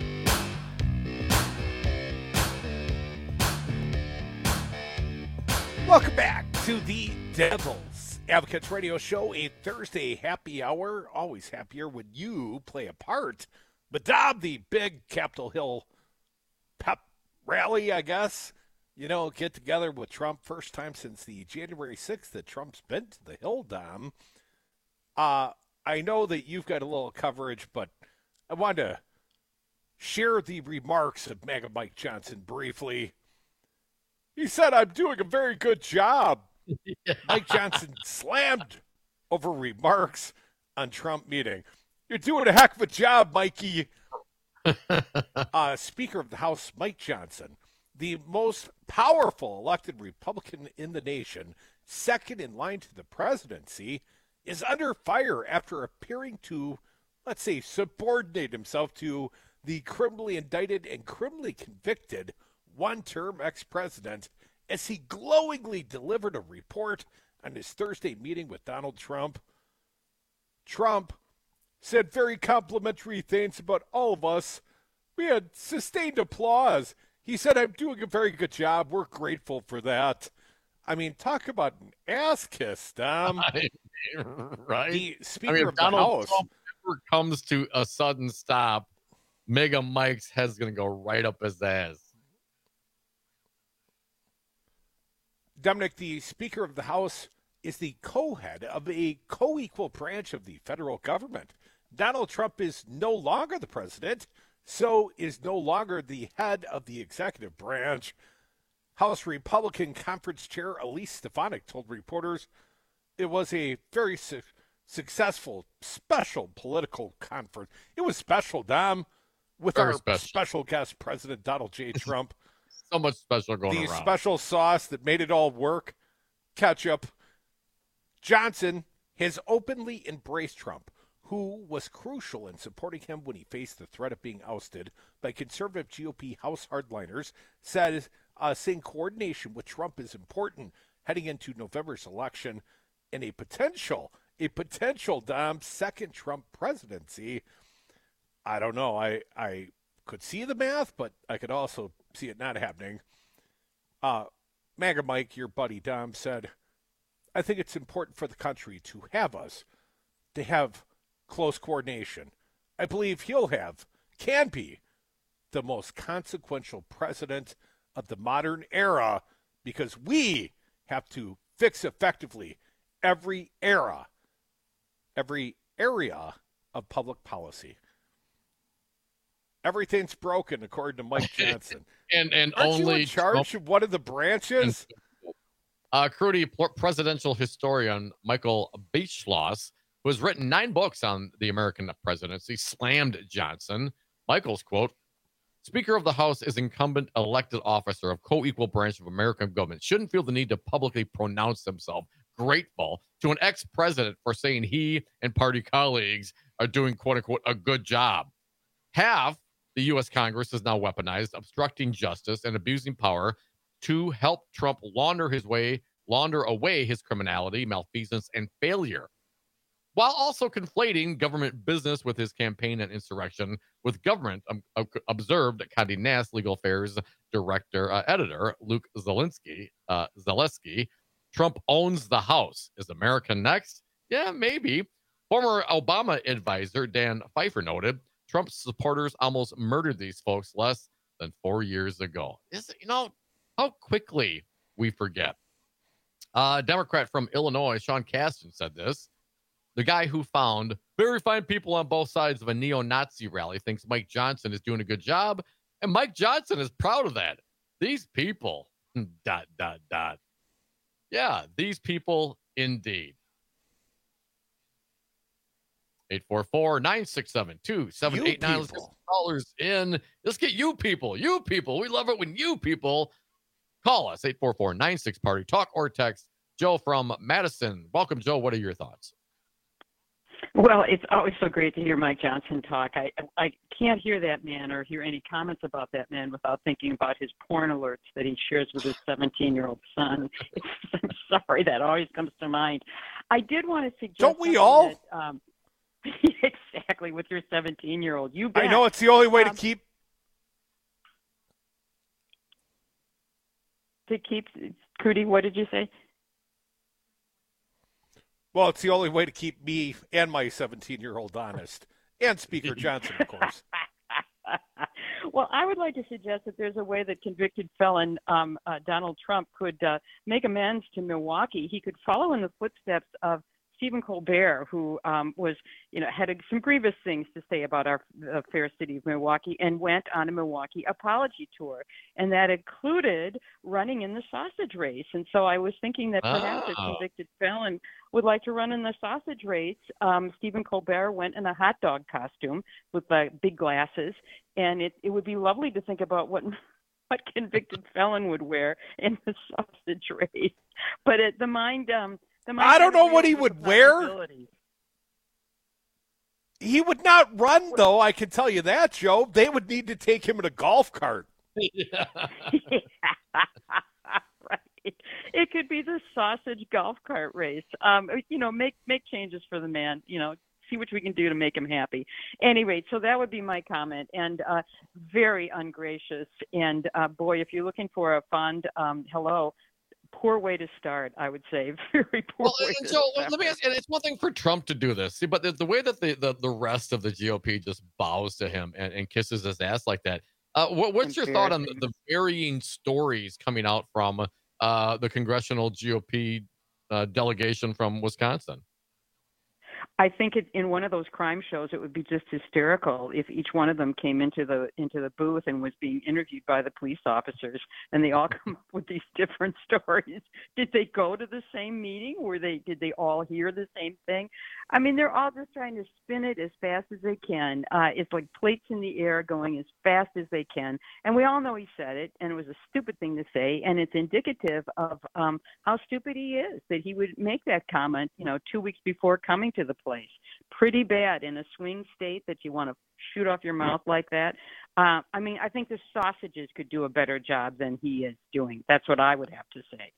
Welcome back to the Devil's Advocates Radio Show, a Thursday happy hour. Always happier when you play a part. But Dom, the big Capitol Hill pep rally, I guess, you know, get together with Trump. First time since the January sixth that Trump's been to the Hill, Dom. Uh, I know that you've got a little coverage, but I wanted to share the remarks of MAGA Mike Johnson briefly. He said, I'm doing a very good job. Yeah. Mike Johnson slammed over remarks on Trump meeting. You're doing a heck of a job, Mikey. uh, Speaker of the House, Mike Johnson, the most powerful elected Republican in the nation, second in line to the presidency, is under fire after appearing to, let's say, subordinate himself to the criminally indicted and criminally convicted one-term ex-president as he glowingly delivered a report on his Thursday meeting with Donald Trump. Trump said very complimentary things about all of us. We had sustained applause. He said, I'm doing a very good job. We're grateful for that. I mean, talk about an ass kiss, Dom. I mean, right? The Speaker I mean, of if Donald the House. Trump ever comes to a sudden stop, Mega Mike's head's going to go right up his ass. Dominic, the Speaker of the House is the co-head of a co-equal branch of the federal government. Donald Trump is no longer the president, so is no longer the head of the executive branch. House Republican Conference Chair Elise Stefanik told reporters it was a very su- successful, special political conference. It was special, Dom, with Very our special. special guest, President Donald J. Trump. So much special going the around. special sauce that made it all work, ketchup. Johnson has openly embraced Trump, who was crucial in supporting him when he faced the threat of being ousted by conservative G O P House hardliners, said uh, saying coordination with Trump is important heading into November's election and a potential, a potential, Dom, second Trump presidency. I don't know. I, I could see the math, but I could also see it not happening. Uh, MAGA Mike, your buddy Dom, said, I think it's important for the country to have us, to have close coordination. I believe he'll have, can be, the most consequential president of the modern era because we have to fix effectively every era, every area of public policy. Everything's broken, according to Mike Johnson. and and Aren't only you in charge Trump- of one of the branches? Uh, Crudy presidential historian Michael Beachloss, who has written nine books on the American presidency, slammed Johnson. Michael's quote, Speaker of the House is incumbent elected officer of co-equal branch of American government. Shouldn't feel the need to publicly pronounce himself grateful to an ex-president for saying he and party colleagues are doing, quote unquote, a good job. Half the U S Congress is now weaponized, obstructing justice and abusing power to help Trump launder his way, launder away his criminality, malfeasance, and failure, while also conflating government business with his campaign and insurrection with government, um, uh, observed Condé Nast Legal Affairs Director, uh, Editor Luke Zaleski. Uh, Zaleski. Trump owns the House. Is America next? Yeah, maybe. Former Obama advisor Dan Pfeiffer noted, Trump's supporters almost murdered these folks less than four years ago. Is, you know, how quickly we forget. Uh, Democrat from Illinois, Sean Casten, said this. The guy who found very fine people on both sides of a neo-Nazi rally thinks Mike Johnson is doing a good job, and Mike Johnson is proud of that. These people, dot, dot, dot. Yeah, these people indeed. eight four four, nine six seven, two seven eight nine. Let's get some callers in. Let's get you people. You people. We love it when you people call us. eight four four, nine six party. Talk or text. Joe from Madison. Welcome, Joe. What are your thoughts? Well, it's always so great to hear Mike Johnson talk. I I can't hear that man or hear any comments about that man without thinking about his porn alerts that he shares with his seventeen-year-old son. It's, I'm sorry, that always comes to mind. I did want to suggest. Don't we all? That, um, exactly, with your seventeen-year-old. You bet. I know it's the only way um, to keep. To keep, Crudy, what did you say? Well, it's the only way to keep me and my seventeen-year-old honest. And Speaker Johnson, of course. Well, I would like to suggest that there's a way that convicted felon um, uh, Donald Trump could uh, make amends to Milwaukee. He could follow in the footsteps of Stephen Colbert, who um, was, you know, had a, some grievous things to say about our uh, fair city of Milwaukee, and went on a Milwaukee apology tour, and that included running in the sausage race. And so I was thinking that perhaps Oh. a convicted felon would like to run in the sausage race. Um, Stephen Colbert went in a hot dog costume with uh, big glasses, and it, it would be lovely to think about what what convicted felon would wear in the sausage race. But it, the mind. Um, I don't know what he would wear. He would not run, though, I can tell you that, Joe. They would need to take him in a golf cart. Yeah. Right. It could be the sausage golf cart race. Um, you know, make make changes for the man, you know, see what we can do to make him happy. Anyway, so that would be my comment. And uh, very ungracious. And, uh, boy, if you're looking for a fond um, hello, poor way to start, I would say. Very poor Well, way and to so start. let me ask, and it's one thing for Trump to do this, see, but the, the way that the, the, the rest of the G O P just bows to him and, and kisses his ass like that, uh, what, what's your thought on the, the varying stories coming out from uh, the congressional G O P uh, delegation from Wisconsin? I think it, in one of those crime shows, it would be just hysterical if each one of them came into the into the booth and was being interviewed by the police officers, and they all come up with these different stories. Did they go to the same meeting? Were they? Did they all hear the same thing? I mean, they're all just trying to spin it as fast as they can. Uh, it's like plates in the air, going as fast as they can. And we all know he said it, and it was a stupid thing to say, and it's indicative of um, how stupid he is that he would make that comment, you know, two weeks before coming to the place. Pretty bad in a swing state that you want to shoot off your mouth like that. Uh, I mean, I think the sausages could do a better job than he is doing. That's what I would have to say.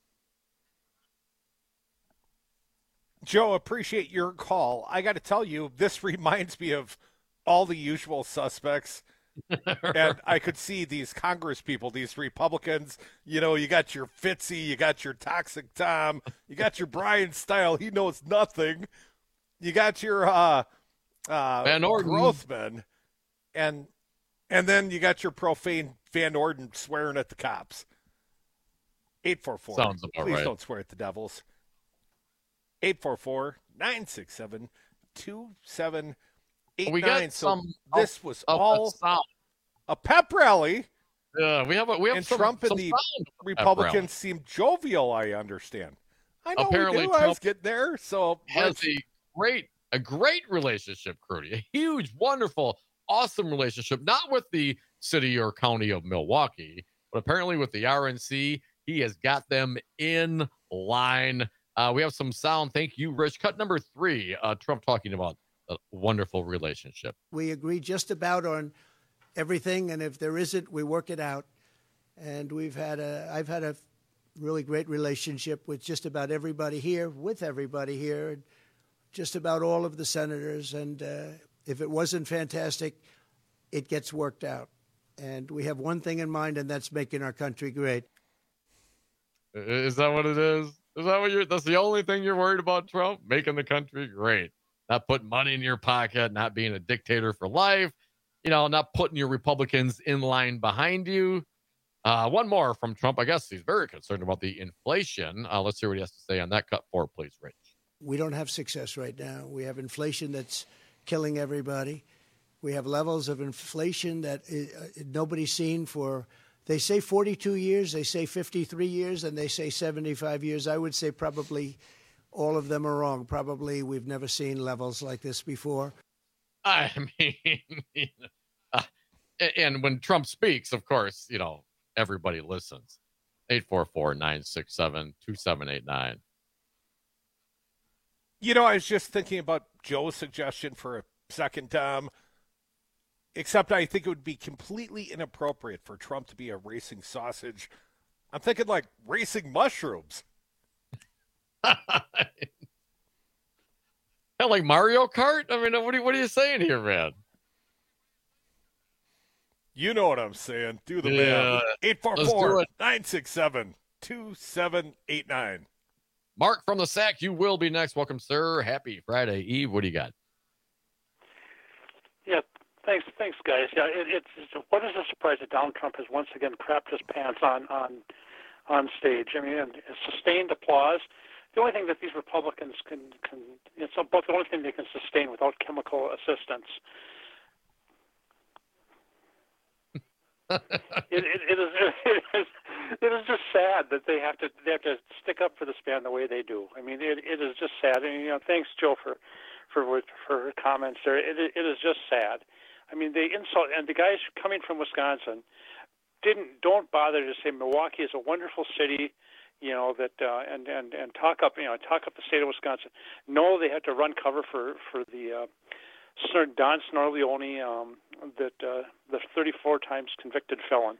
Joe, appreciate your call. I got to tell you, this reminds me of All the Usual Suspects. And I could see these Congress people, these Republicans, you know, you got your Fitzy, you got your Toxic Tom, you got your Brian Style, he knows nothing. You got your uh, uh, Van Orden. Grothman, and and then you got your profane Van Orden swearing at the cops. eight four four. Sounds about Please right. don't swear at the Devils. eight four four, nine six seven, two seven eight nine. We got So some this of- was of the all sound. a pep rally. Yeah, we have a, we have and some, Trump and some the sound of a pep rally. Republicans seem jovial, I understand. I know Apparently we do. I was Trump getting there. So has let's- a great a great relationship, Crudy, a huge, wonderful, awesome relationship, not with the city or county of Milwaukee, but apparently with the R N C. He has got them in line. Uh, we have some sound. Thank you, Rich. Cut number three. Uh, Trump talking about a wonderful relationship. We agree just about on everything, and if there isn't, we work it out. And we've had a, I've had a really great relationship with just about everybody here, with everybody here, and just about all of the senators. And uh, if it wasn't fantastic, it gets worked out. And we have one thing in mind, and that's making our country great. Is that what it is? Is that what you're, that's the only thing you're worried about, Trump? Making the country great. Not putting money in your pocket, not being a dictator for life, you know, not putting your Republicans in line behind you. Uh, one more from Trump. I guess he's very concerned about the inflation. Uh, let's hear what he has to say on that. Cut four, please, Rich. We don't have success right now. We have inflation that's killing everybody. We have levels of inflation that uh, nobody's seen for, they say forty-two years, they say fifty-three years, and they say seventy-five years. I would say probably all of them are wrong. Probably we've never seen levels like this before. I mean, uh, and when Trump speaks, of course, you know, everybody listens. eight four four, nine six seven, two seven eight nine. You know, I was just thinking about Joe's suggestion for a second, Tom. Except I think it would be completely inappropriate for Trump to be a racing sausage. I'm thinking like racing mushrooms. Kind of like Mario Kart? I mean, what are, what are you saying here, man? You know what I'm saying. Do the Yeah, math. eight four let's do four, it. nine six seven, two seven eight nine. Mark from the Sack, you will be next. Welcome, sir. Happy Friday Eve. What do you got? Yeah, thanks, thanks, guys. Yeah, it, it's what is the surprise that Donald Trump has once again crapped his pants on on on stage? I mean, and sustained applause. The only thing that these Republicans can can it's about the only thing they can sustain without chemical assistance. it, it, it is it is it is just sad that they have to they have to stick up for this man the way they do. I mean, it it is just sad. And you know, thanks, Joe, for for for her comments there. It it is just sad. I mean, they insult, and the guys coming from Wisconsin didn't don't bother to say Milwaukee is a wonderful city, you know, that uh, and and and talk up you know talk up the state of Wisconsin. No, they had to run cover for for the uh, Don Snorleone, um, that uh, the thirty-four times convicted felon.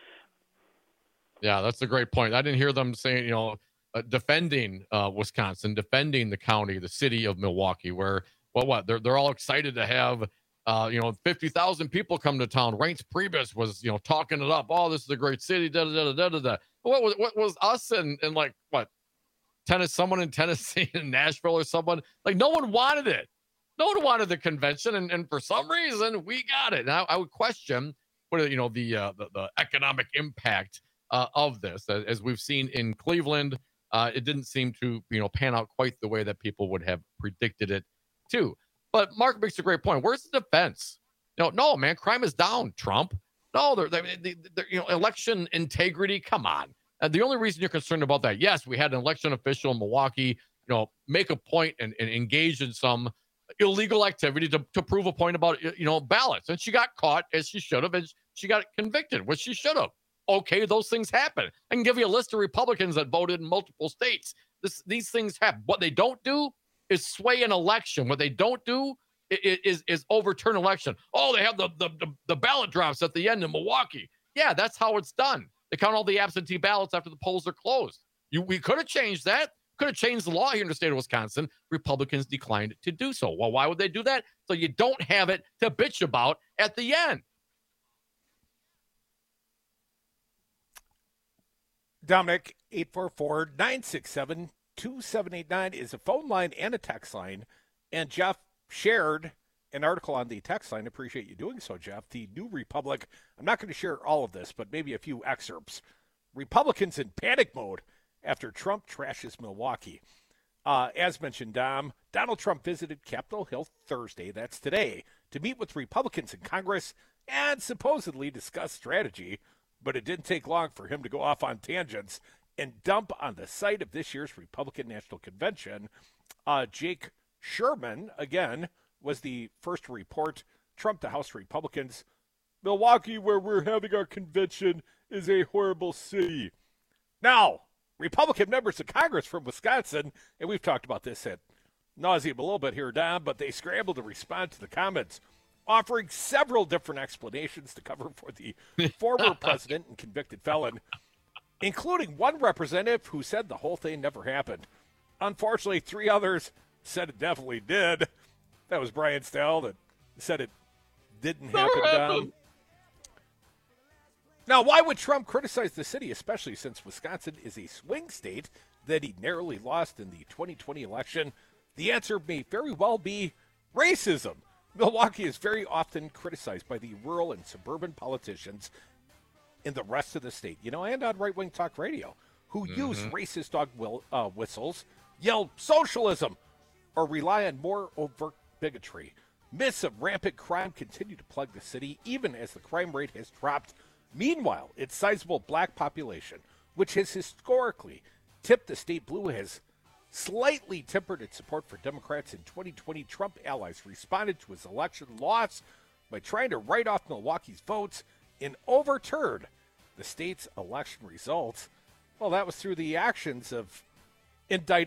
Yeah, that's a great point. I didn't hear them saying, you know, uh, defending uh, Wisconsin, defending the county, the city of Milwaukee, where, well, what, they're, they're all excited to have, uh, you know, fifty thousand people come to town. Reince Priebus was, you know, talking it up. Oh, this is a great city, da, da, da, da, da, da. What was, what was us and, and like, what, Tennessee, someone in Tennessee, in Nashville or someone? Like, no one wanted it. No one wanted the convention, and, and for some reason, we got it. Now, I would question, what you know, the uh, the, the economic impact uh, of this. As we've seen in Cleveland, uh, it didn't seem to, you know, pan out quite the way that people would have predicted it to. But Mark makes a great point. Where's the defense? You know, no, man, crime is down, Trump. No, they're, they're, they're you know, election integrity. Come on. And the only reason you're concerned about that, yes, we had an election official in Milwaukee, you know, make a point and, and engage in some illegal activity to, to prove a point about, you know, ballots. And she got caught, as she should have, and she got convicted, which she should have. Okay, those things happen. I can give you a list of Republicans that voted in multiple states. This, these things happen. What they don't do is sway an election. What they don't do is, is, is overturn election. Oh, they have the, the, the, the ballot drops at the end in Milwaukee. Yeah, that's how it's done. They count all the absentee ballots after the polls are closed. You, we could have changed that. Could have changed the law here in the state of Wisconsin. Republicans declined to do so. Well, why would they do that? So you don't have it to bitch about at the end. Dominic, eight four four, nine six seven, two seven eight nine is a phone line and a text line. And Jeff shared an article on the text line. Appreciate you doing so, Jeff. The New Republic. I'm not going to share all of this, but maybe a few excerpts. Republicans in panic mode after Trump trashes Milwaukee. Uh, as mentioned, Dom, Donald Trump visited Capitol Hill Thursday, that's today, to meet with Republicans in Congress and supposedly discuss strategy. But it didn't take long for him to go off on tangents and dump on the site of this year's Republican National Convention. Uh, Jake Sherman, again, was the first to report Trump to House Republicans. Milwaukee, where we're having our convention, is a horrible city. Now, Republican members of Congress from Wisconsin, and we've talked about this at nauseam a little bit here, Don, but they scrambled to respond to the comments, offering several different explanations to cover for the former president and convicted felon, including one representative who said the whole thing never happened. Unfortunately, three others said it definitely did. That was Brian Stell that said it didn't happen, Don. Now, why would Trump criticize the city, especially since Wisconsin is a swing state that he narrowly lost in the twenty twenty election? The answer may very well be racism. Milwaukee is very often criticized by the rural and suburban politicians in the rest of the state, you know, and on right-wing talk radio, who mm-hmm. use racist dog will, uh, whistles, yell socialism, or rely on more overt bigotry. Myths of rampant crime continue to plague the city, even as the crime rate has dropped. Meanwhile, its sizable black population, which has historically tipped the state blue, has slightly tempered its support for Democrats. In twenty twenty, Trump allies responded to his election loss by trying to write off Milwaukee's votes and overturn the state's election results. Well, that was through the actions of indicted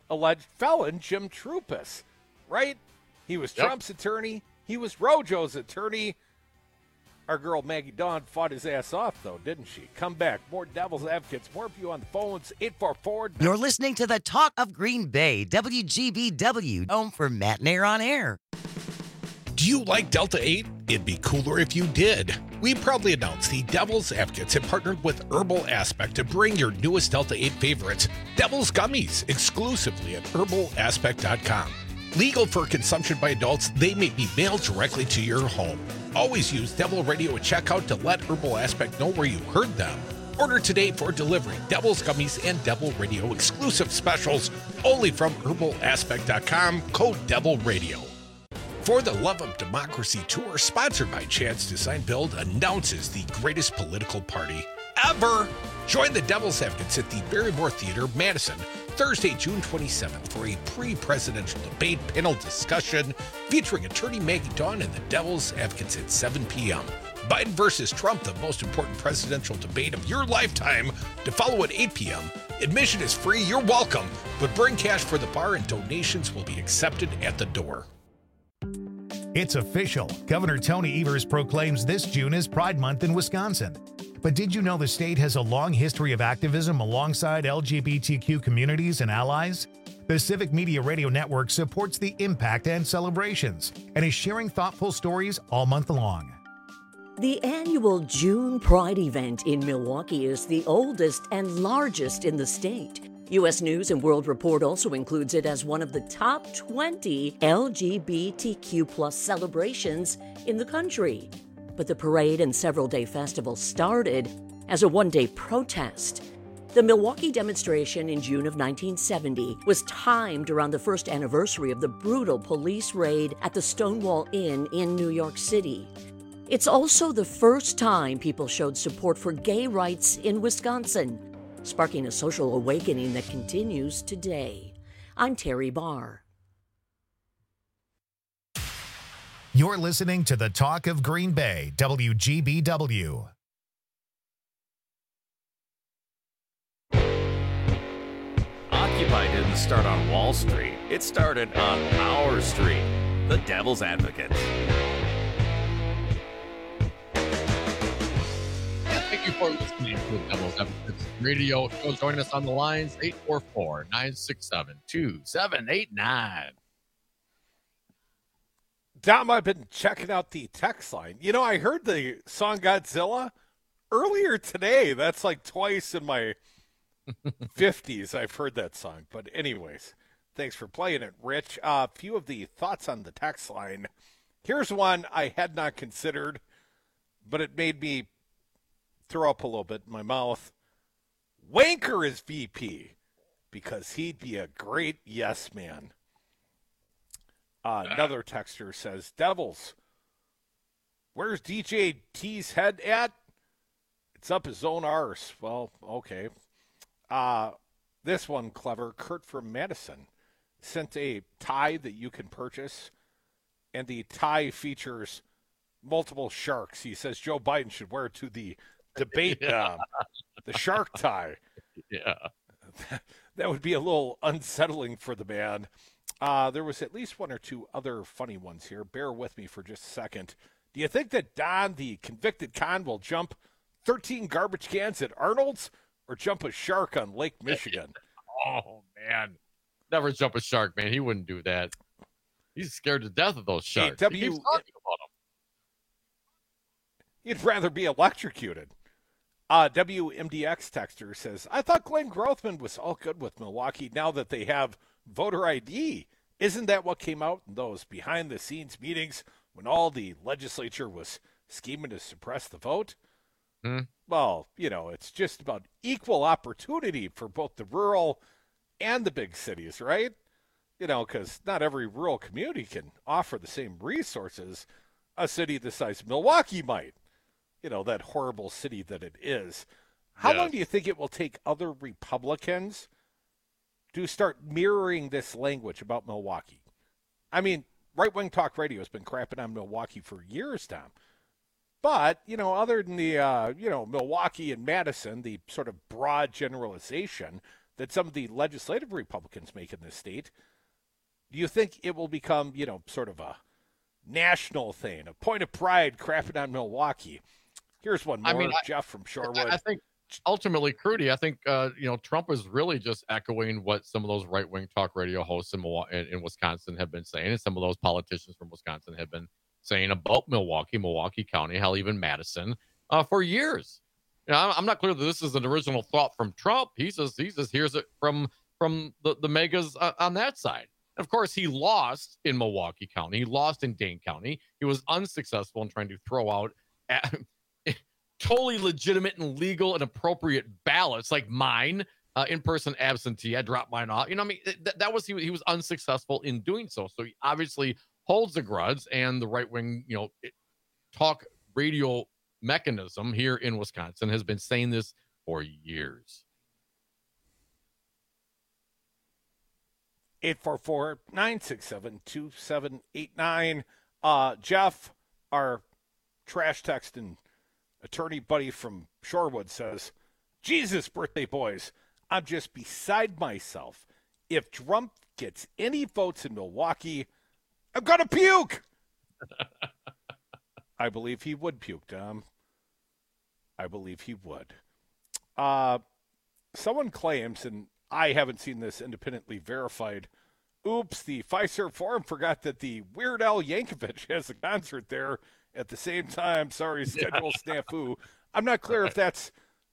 alleged felon Jim Trupus, right? He was Yep. Trump's attorney. He was Rojo's attorney. Our girl Maggie Dawn fought his ass off, though, didn't she? Come back. More Devil's Advocates. More of you on the phones. eight four four. You're listening to the Talk of Green Bay, W G B W, home for Matt and Air on Air. Do you like Delta eight? It'd be cooler if you did. We proudly announce the Devil's Advocates have partnered with Herbal Aspect to bring your newest Delta eight favorites, Devil's Gummies, exclusively at herbal aspect dot com. Legal for consumption by adults, they may be mailed directly to your home. Always use Devil Radio at checkout to let Herbal Aspect know where you heard them. Order today for delivery. Devil's Gummies and Devil Radio exclusive specials only from herbal aspect dot com, code Devil Radio. For the Love of Democracy tour, sponsored by Chance Design Build, announces the greatest political party ever. Join the Devil's Advocates at the Barrymore Theater, Madison, Thursday, June twenty-seventh, for a pre-presidential debate panel discussion featuring attorney Maggie Dawn and the Devil's Advocates at seven p.m. Biden versus Trump, the most important presidential debate of your lifetime, to follow at eight p.m. Admission is free. You're welcome, but bring cash for the bar and donations will be accepted at the door. It's official. Governor Tony Evers proclaims this June as Pride Month in Wisconsin. But did you know the state has a long history of activism alongside L G B T Q communities and allies? The Civic Media Radio Network supports the impact and celebrations and is sharing thoughtful stories all month long. The annual June Pride event in Milwaukee is the oldest and largest in the state. U S News and World Report also includes it as one of the top twenty L G B T Q plus celebrations in the country. But the parade and several-day festival started as a one-day protest. The Milwaukee demonstration in June of nineteen seventy was timed around the first anniversary of the brutal police raid at the Stonewall Inn in New York City. It's also the first time people showed support for gay rights in Wisconsin, sparking a social awakening that continues today. I'm Terry Barr. You're listening to the Talk of Green Bay, W G B W. Occupy didn't start on Wall Street. It started on our street, the Devil's Advocates. Thank you for listening to the Devil's Advocates Radio Show. Join us on the lines, eight four four, nine six seven, two seven eight nine. Dom, I've been checking out the text line. You know, I heard the song Godzilla earlier today. That's like twice in my fifties I've heard that song. But anyways, thanks for playing it, Rich. A uh, few of the thoughts on the text line. Here's one I had not considered, but it made me throw up a little bit in my mouth. Wanker is V P because he'd be a great yes man. Uh, another texter says, Devils, where's D J T's head at? It's up his own arse. Well, okay. Uh, this one, clever. Kurt from Madison sent a tie that you can purchase, and the tie features multiple sharks. He says Joe Biden should wear it to the debate, Yeah. um, the shark tie. Yeah. That would be a little unsettling for the man. Uh, there was at least one or two other funny ones here. Bear with me for just a second. Do you think that Don, the convicted con, will jump thirteen garbage cans at Arnold's or jump a shark on Lake Michigan? Oh, man. Never jump a shark, man. He wouldn't do that. He's scared to death of those sharks. Hey, He W- keeps talking about them. You'd rather be electrocuted. Uh, W M D X texter says, I thought Glenn Grothman was all good with Milwaukee now that they have voter I D. Isn't that what came out in those behind-the-scenes meetings when all the legislature was scheming to suppress the vote? Hmm. Well, you know, it's just about equal opportunity for both the rural and the big cities, right? You know, because not every rural community can offer the same resources a city the size of Milwaukee might. You know, that horrible city that it is. How Yes. long do you think it will take other Republicans to start mirroring this language about Milwaukee? I mean, right-wing talk radio has been crapping on Milwaukee for years, Tom. But, you know, other than the, uh, you know, Milwaukee and Madison, the sort of broad generalization, that some of the legislative Republicans make in this state, do you think it will become, you know, sort of a national thing, a point of pride crapping on Milwaukee? Here's one more, I mean, Jeff from Shorewood. I, I think ultimately, Crudy, I think, uh, you know, Trump is really just echoing what some of those right-wing talk radio hosts in, in, in Wisconsin have been saying, and some of those politicians from Wisconsin have been saying about Milwaukee, Milwaukee County, hell, even Madison, uh, for years. You know, I'm not clear that this is an original thought from Trump. He says he just hears it from from the, the megas uh, on that side. Of course, he lost in Milwaukee County. He lost in Dane County. He was unsuccessful in trying to throw out uh, totally legitimate and legal and appropriate ballots like mine, uh, in-person absentee. I dropped mine off. You know, I mean, th- that was he, he was unsuccessful in doing so. So he obviously holds a grudge, and the right-wing, you know, talk radio mechanism here in Wisconsin has been saying this for years. eight four four, nine six seven, two seven eight nine. Uh, Jeff, our trash text and attorney buddy from Shorewood, says, Jesus, birthday boys, I'm just beside myself. If Trump gets any votes in Milwaukee, I'm going to puke. I believe he would puke, Dom. I believe he would. Uh, someone claims, and I haven't seen this independently verified, oops, the Fiserv Forum forgot that the Weird Al Yankovic has a concert there at the same time. Sorry, schedule snafu. I'm not clear if that's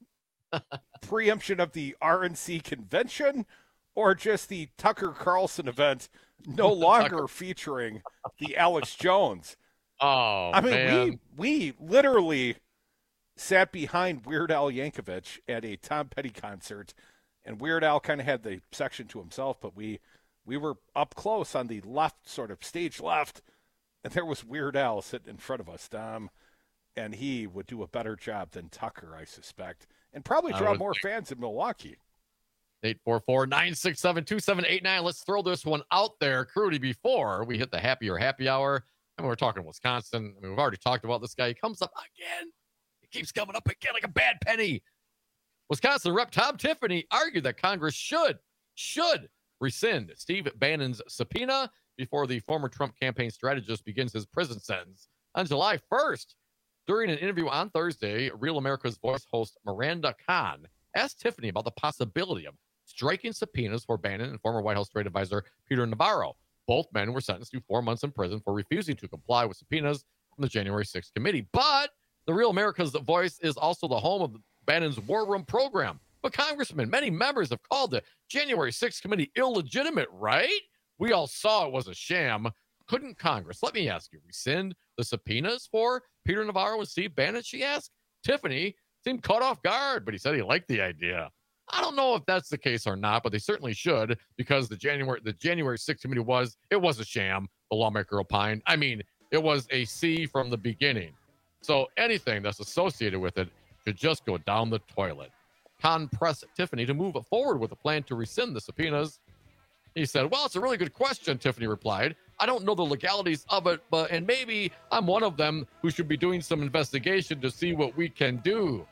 preemption of the R N C convention or just the Tucker Carlson event no longer featuring the Alex Jones. Oh, I mean, man. we we literally sat behind Weird Al Yankovic at a Tom Petty concert, and Weird Al kind of had the section to himself, but we we were up close on the left, sort of stage left, and there was Weird Al sitting in front of us, Dom, and he would do a better job than Tucker, I suspect, and probably draw more fans in Milwaukee. eight four four, nine six seven, two seven eight nine. Let's throw this one out there, Crudy, before we hit the happier happy hour. I mean, we're talking Wisconsin. I mean, we've already talked about this guy. He comes up again. He keeps coming up again like a bad penny. Wisconsin Rep Tom Tiffany argued that Congress should, should rescind Steve Bannon's subpoena before the former Trump campaign strategist begins his prison sentence on July first. During an interview on Thursday, Real America's Voice host Miranda Khan asked Tiffany about the possibility of striking subpoenas for Bannon and former White House trade advisor Peter Navarro. Both men were sentenced to four months in prison for refusing to comply with subpoenas from the January sixth committee. But the Real America's Voice is also the home of Bannon's War Room program. But congressmen, many members have called the January sixth committee illegitimate, right? We all saw it was a sham. Couldn't Congress, let me ask you, rescind the subpoenas for Peter Navarro and Steve Bannon, she asked? Tiffany seemed caught off guard, but he said he liked the idea. I don't know if that's the case or not, but they certainly should, because the January the January sixth committee was, it was a sham, the lawmaker opined. I mean, it was a C from the beginning. So anything that's associated with it should just go down the toilet. Khan pressed Tiffany to move forward with a plan to rescind the subpoenas. He said, well, it's a really good question, Tiffany replied. I don't know the legalities of it, but and maybe I'm one of them who should be doing some investigation to see what we can do.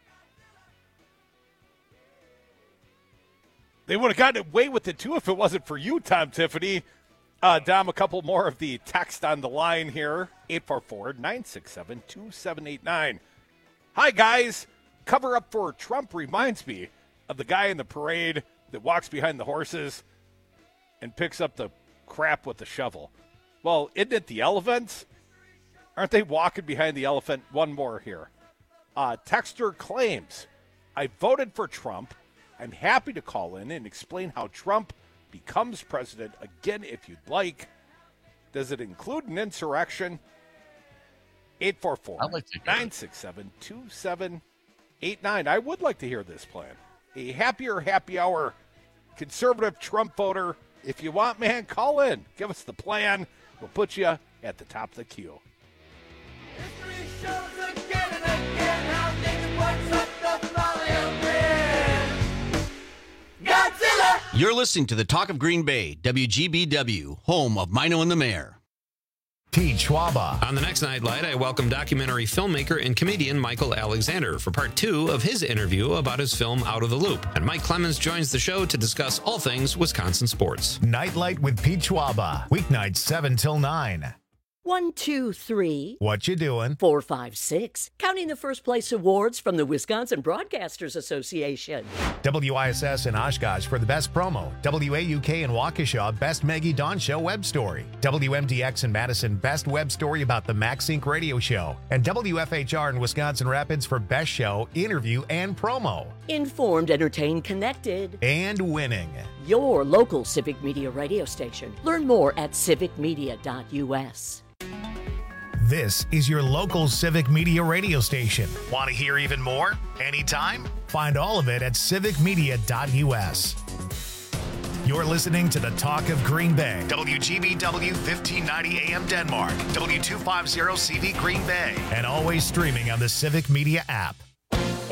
They would have gotten away with it, too, if it wasn't for you, Tom Tiffany. Uh, Dom, a couple more of the text on the line here. eight four four, nine six seven, two seven eight nine. Hi, guys. Cover up for Trump reminds me of the guy in the parade that walks behind the horses and picks up the crap with the shovel. Well, isn't it the elephants? Aren't they walking behind the elephant? One more here. Uh, Texter claims, I voted for Trump. I'm happy to call in and explain how Trump becomes president again if you'd like. Does it include an insurrection? eight four four, nine six seven, two seven eight nine. I would like to hear this plan. A happier happy hour conservative Trump voter. If you want, man, call in. Give us the plan. We'll put you at the top of the queue. You're listening to the Talk of Green Bay, W G B W, home of Mino and the Mayor. Pete Schwaba. On the next Nightlight, I welcome documentary filmmaker and comedian Michael Alexander for part two of his interview about his film Out of the Loop. And Mike Clemens joins the show to discuss all things Wisconsin sports. Nightlight with Pete Schwaba. Weeknights seven till nine. One, two, three. What you doing? Four, five, six. Counting the first place awards from the Wisconsin Broadcasters Association. W I S S in Oshkosh for the best promo. W A U K in Waukesha, best Maggie Dawn Show web story. W M D X in Madison, best web story about the MaxSync radio show. And W F H R in Wisconsin Rapids for best show, interview, and promo. Informed, entertained, connected. And winning. Your local Civic Media radio station. Learn more at civic media dot U S. This is your local Civic Media radio station. Want to hear even more? Anytime? Find all of it at civic media dot U S. You're listening to the Talk of Green Bay. W G B W fifteen ninety A M Denmark. W two fifty C V Green Bay. And always streaming on the Civic Media app.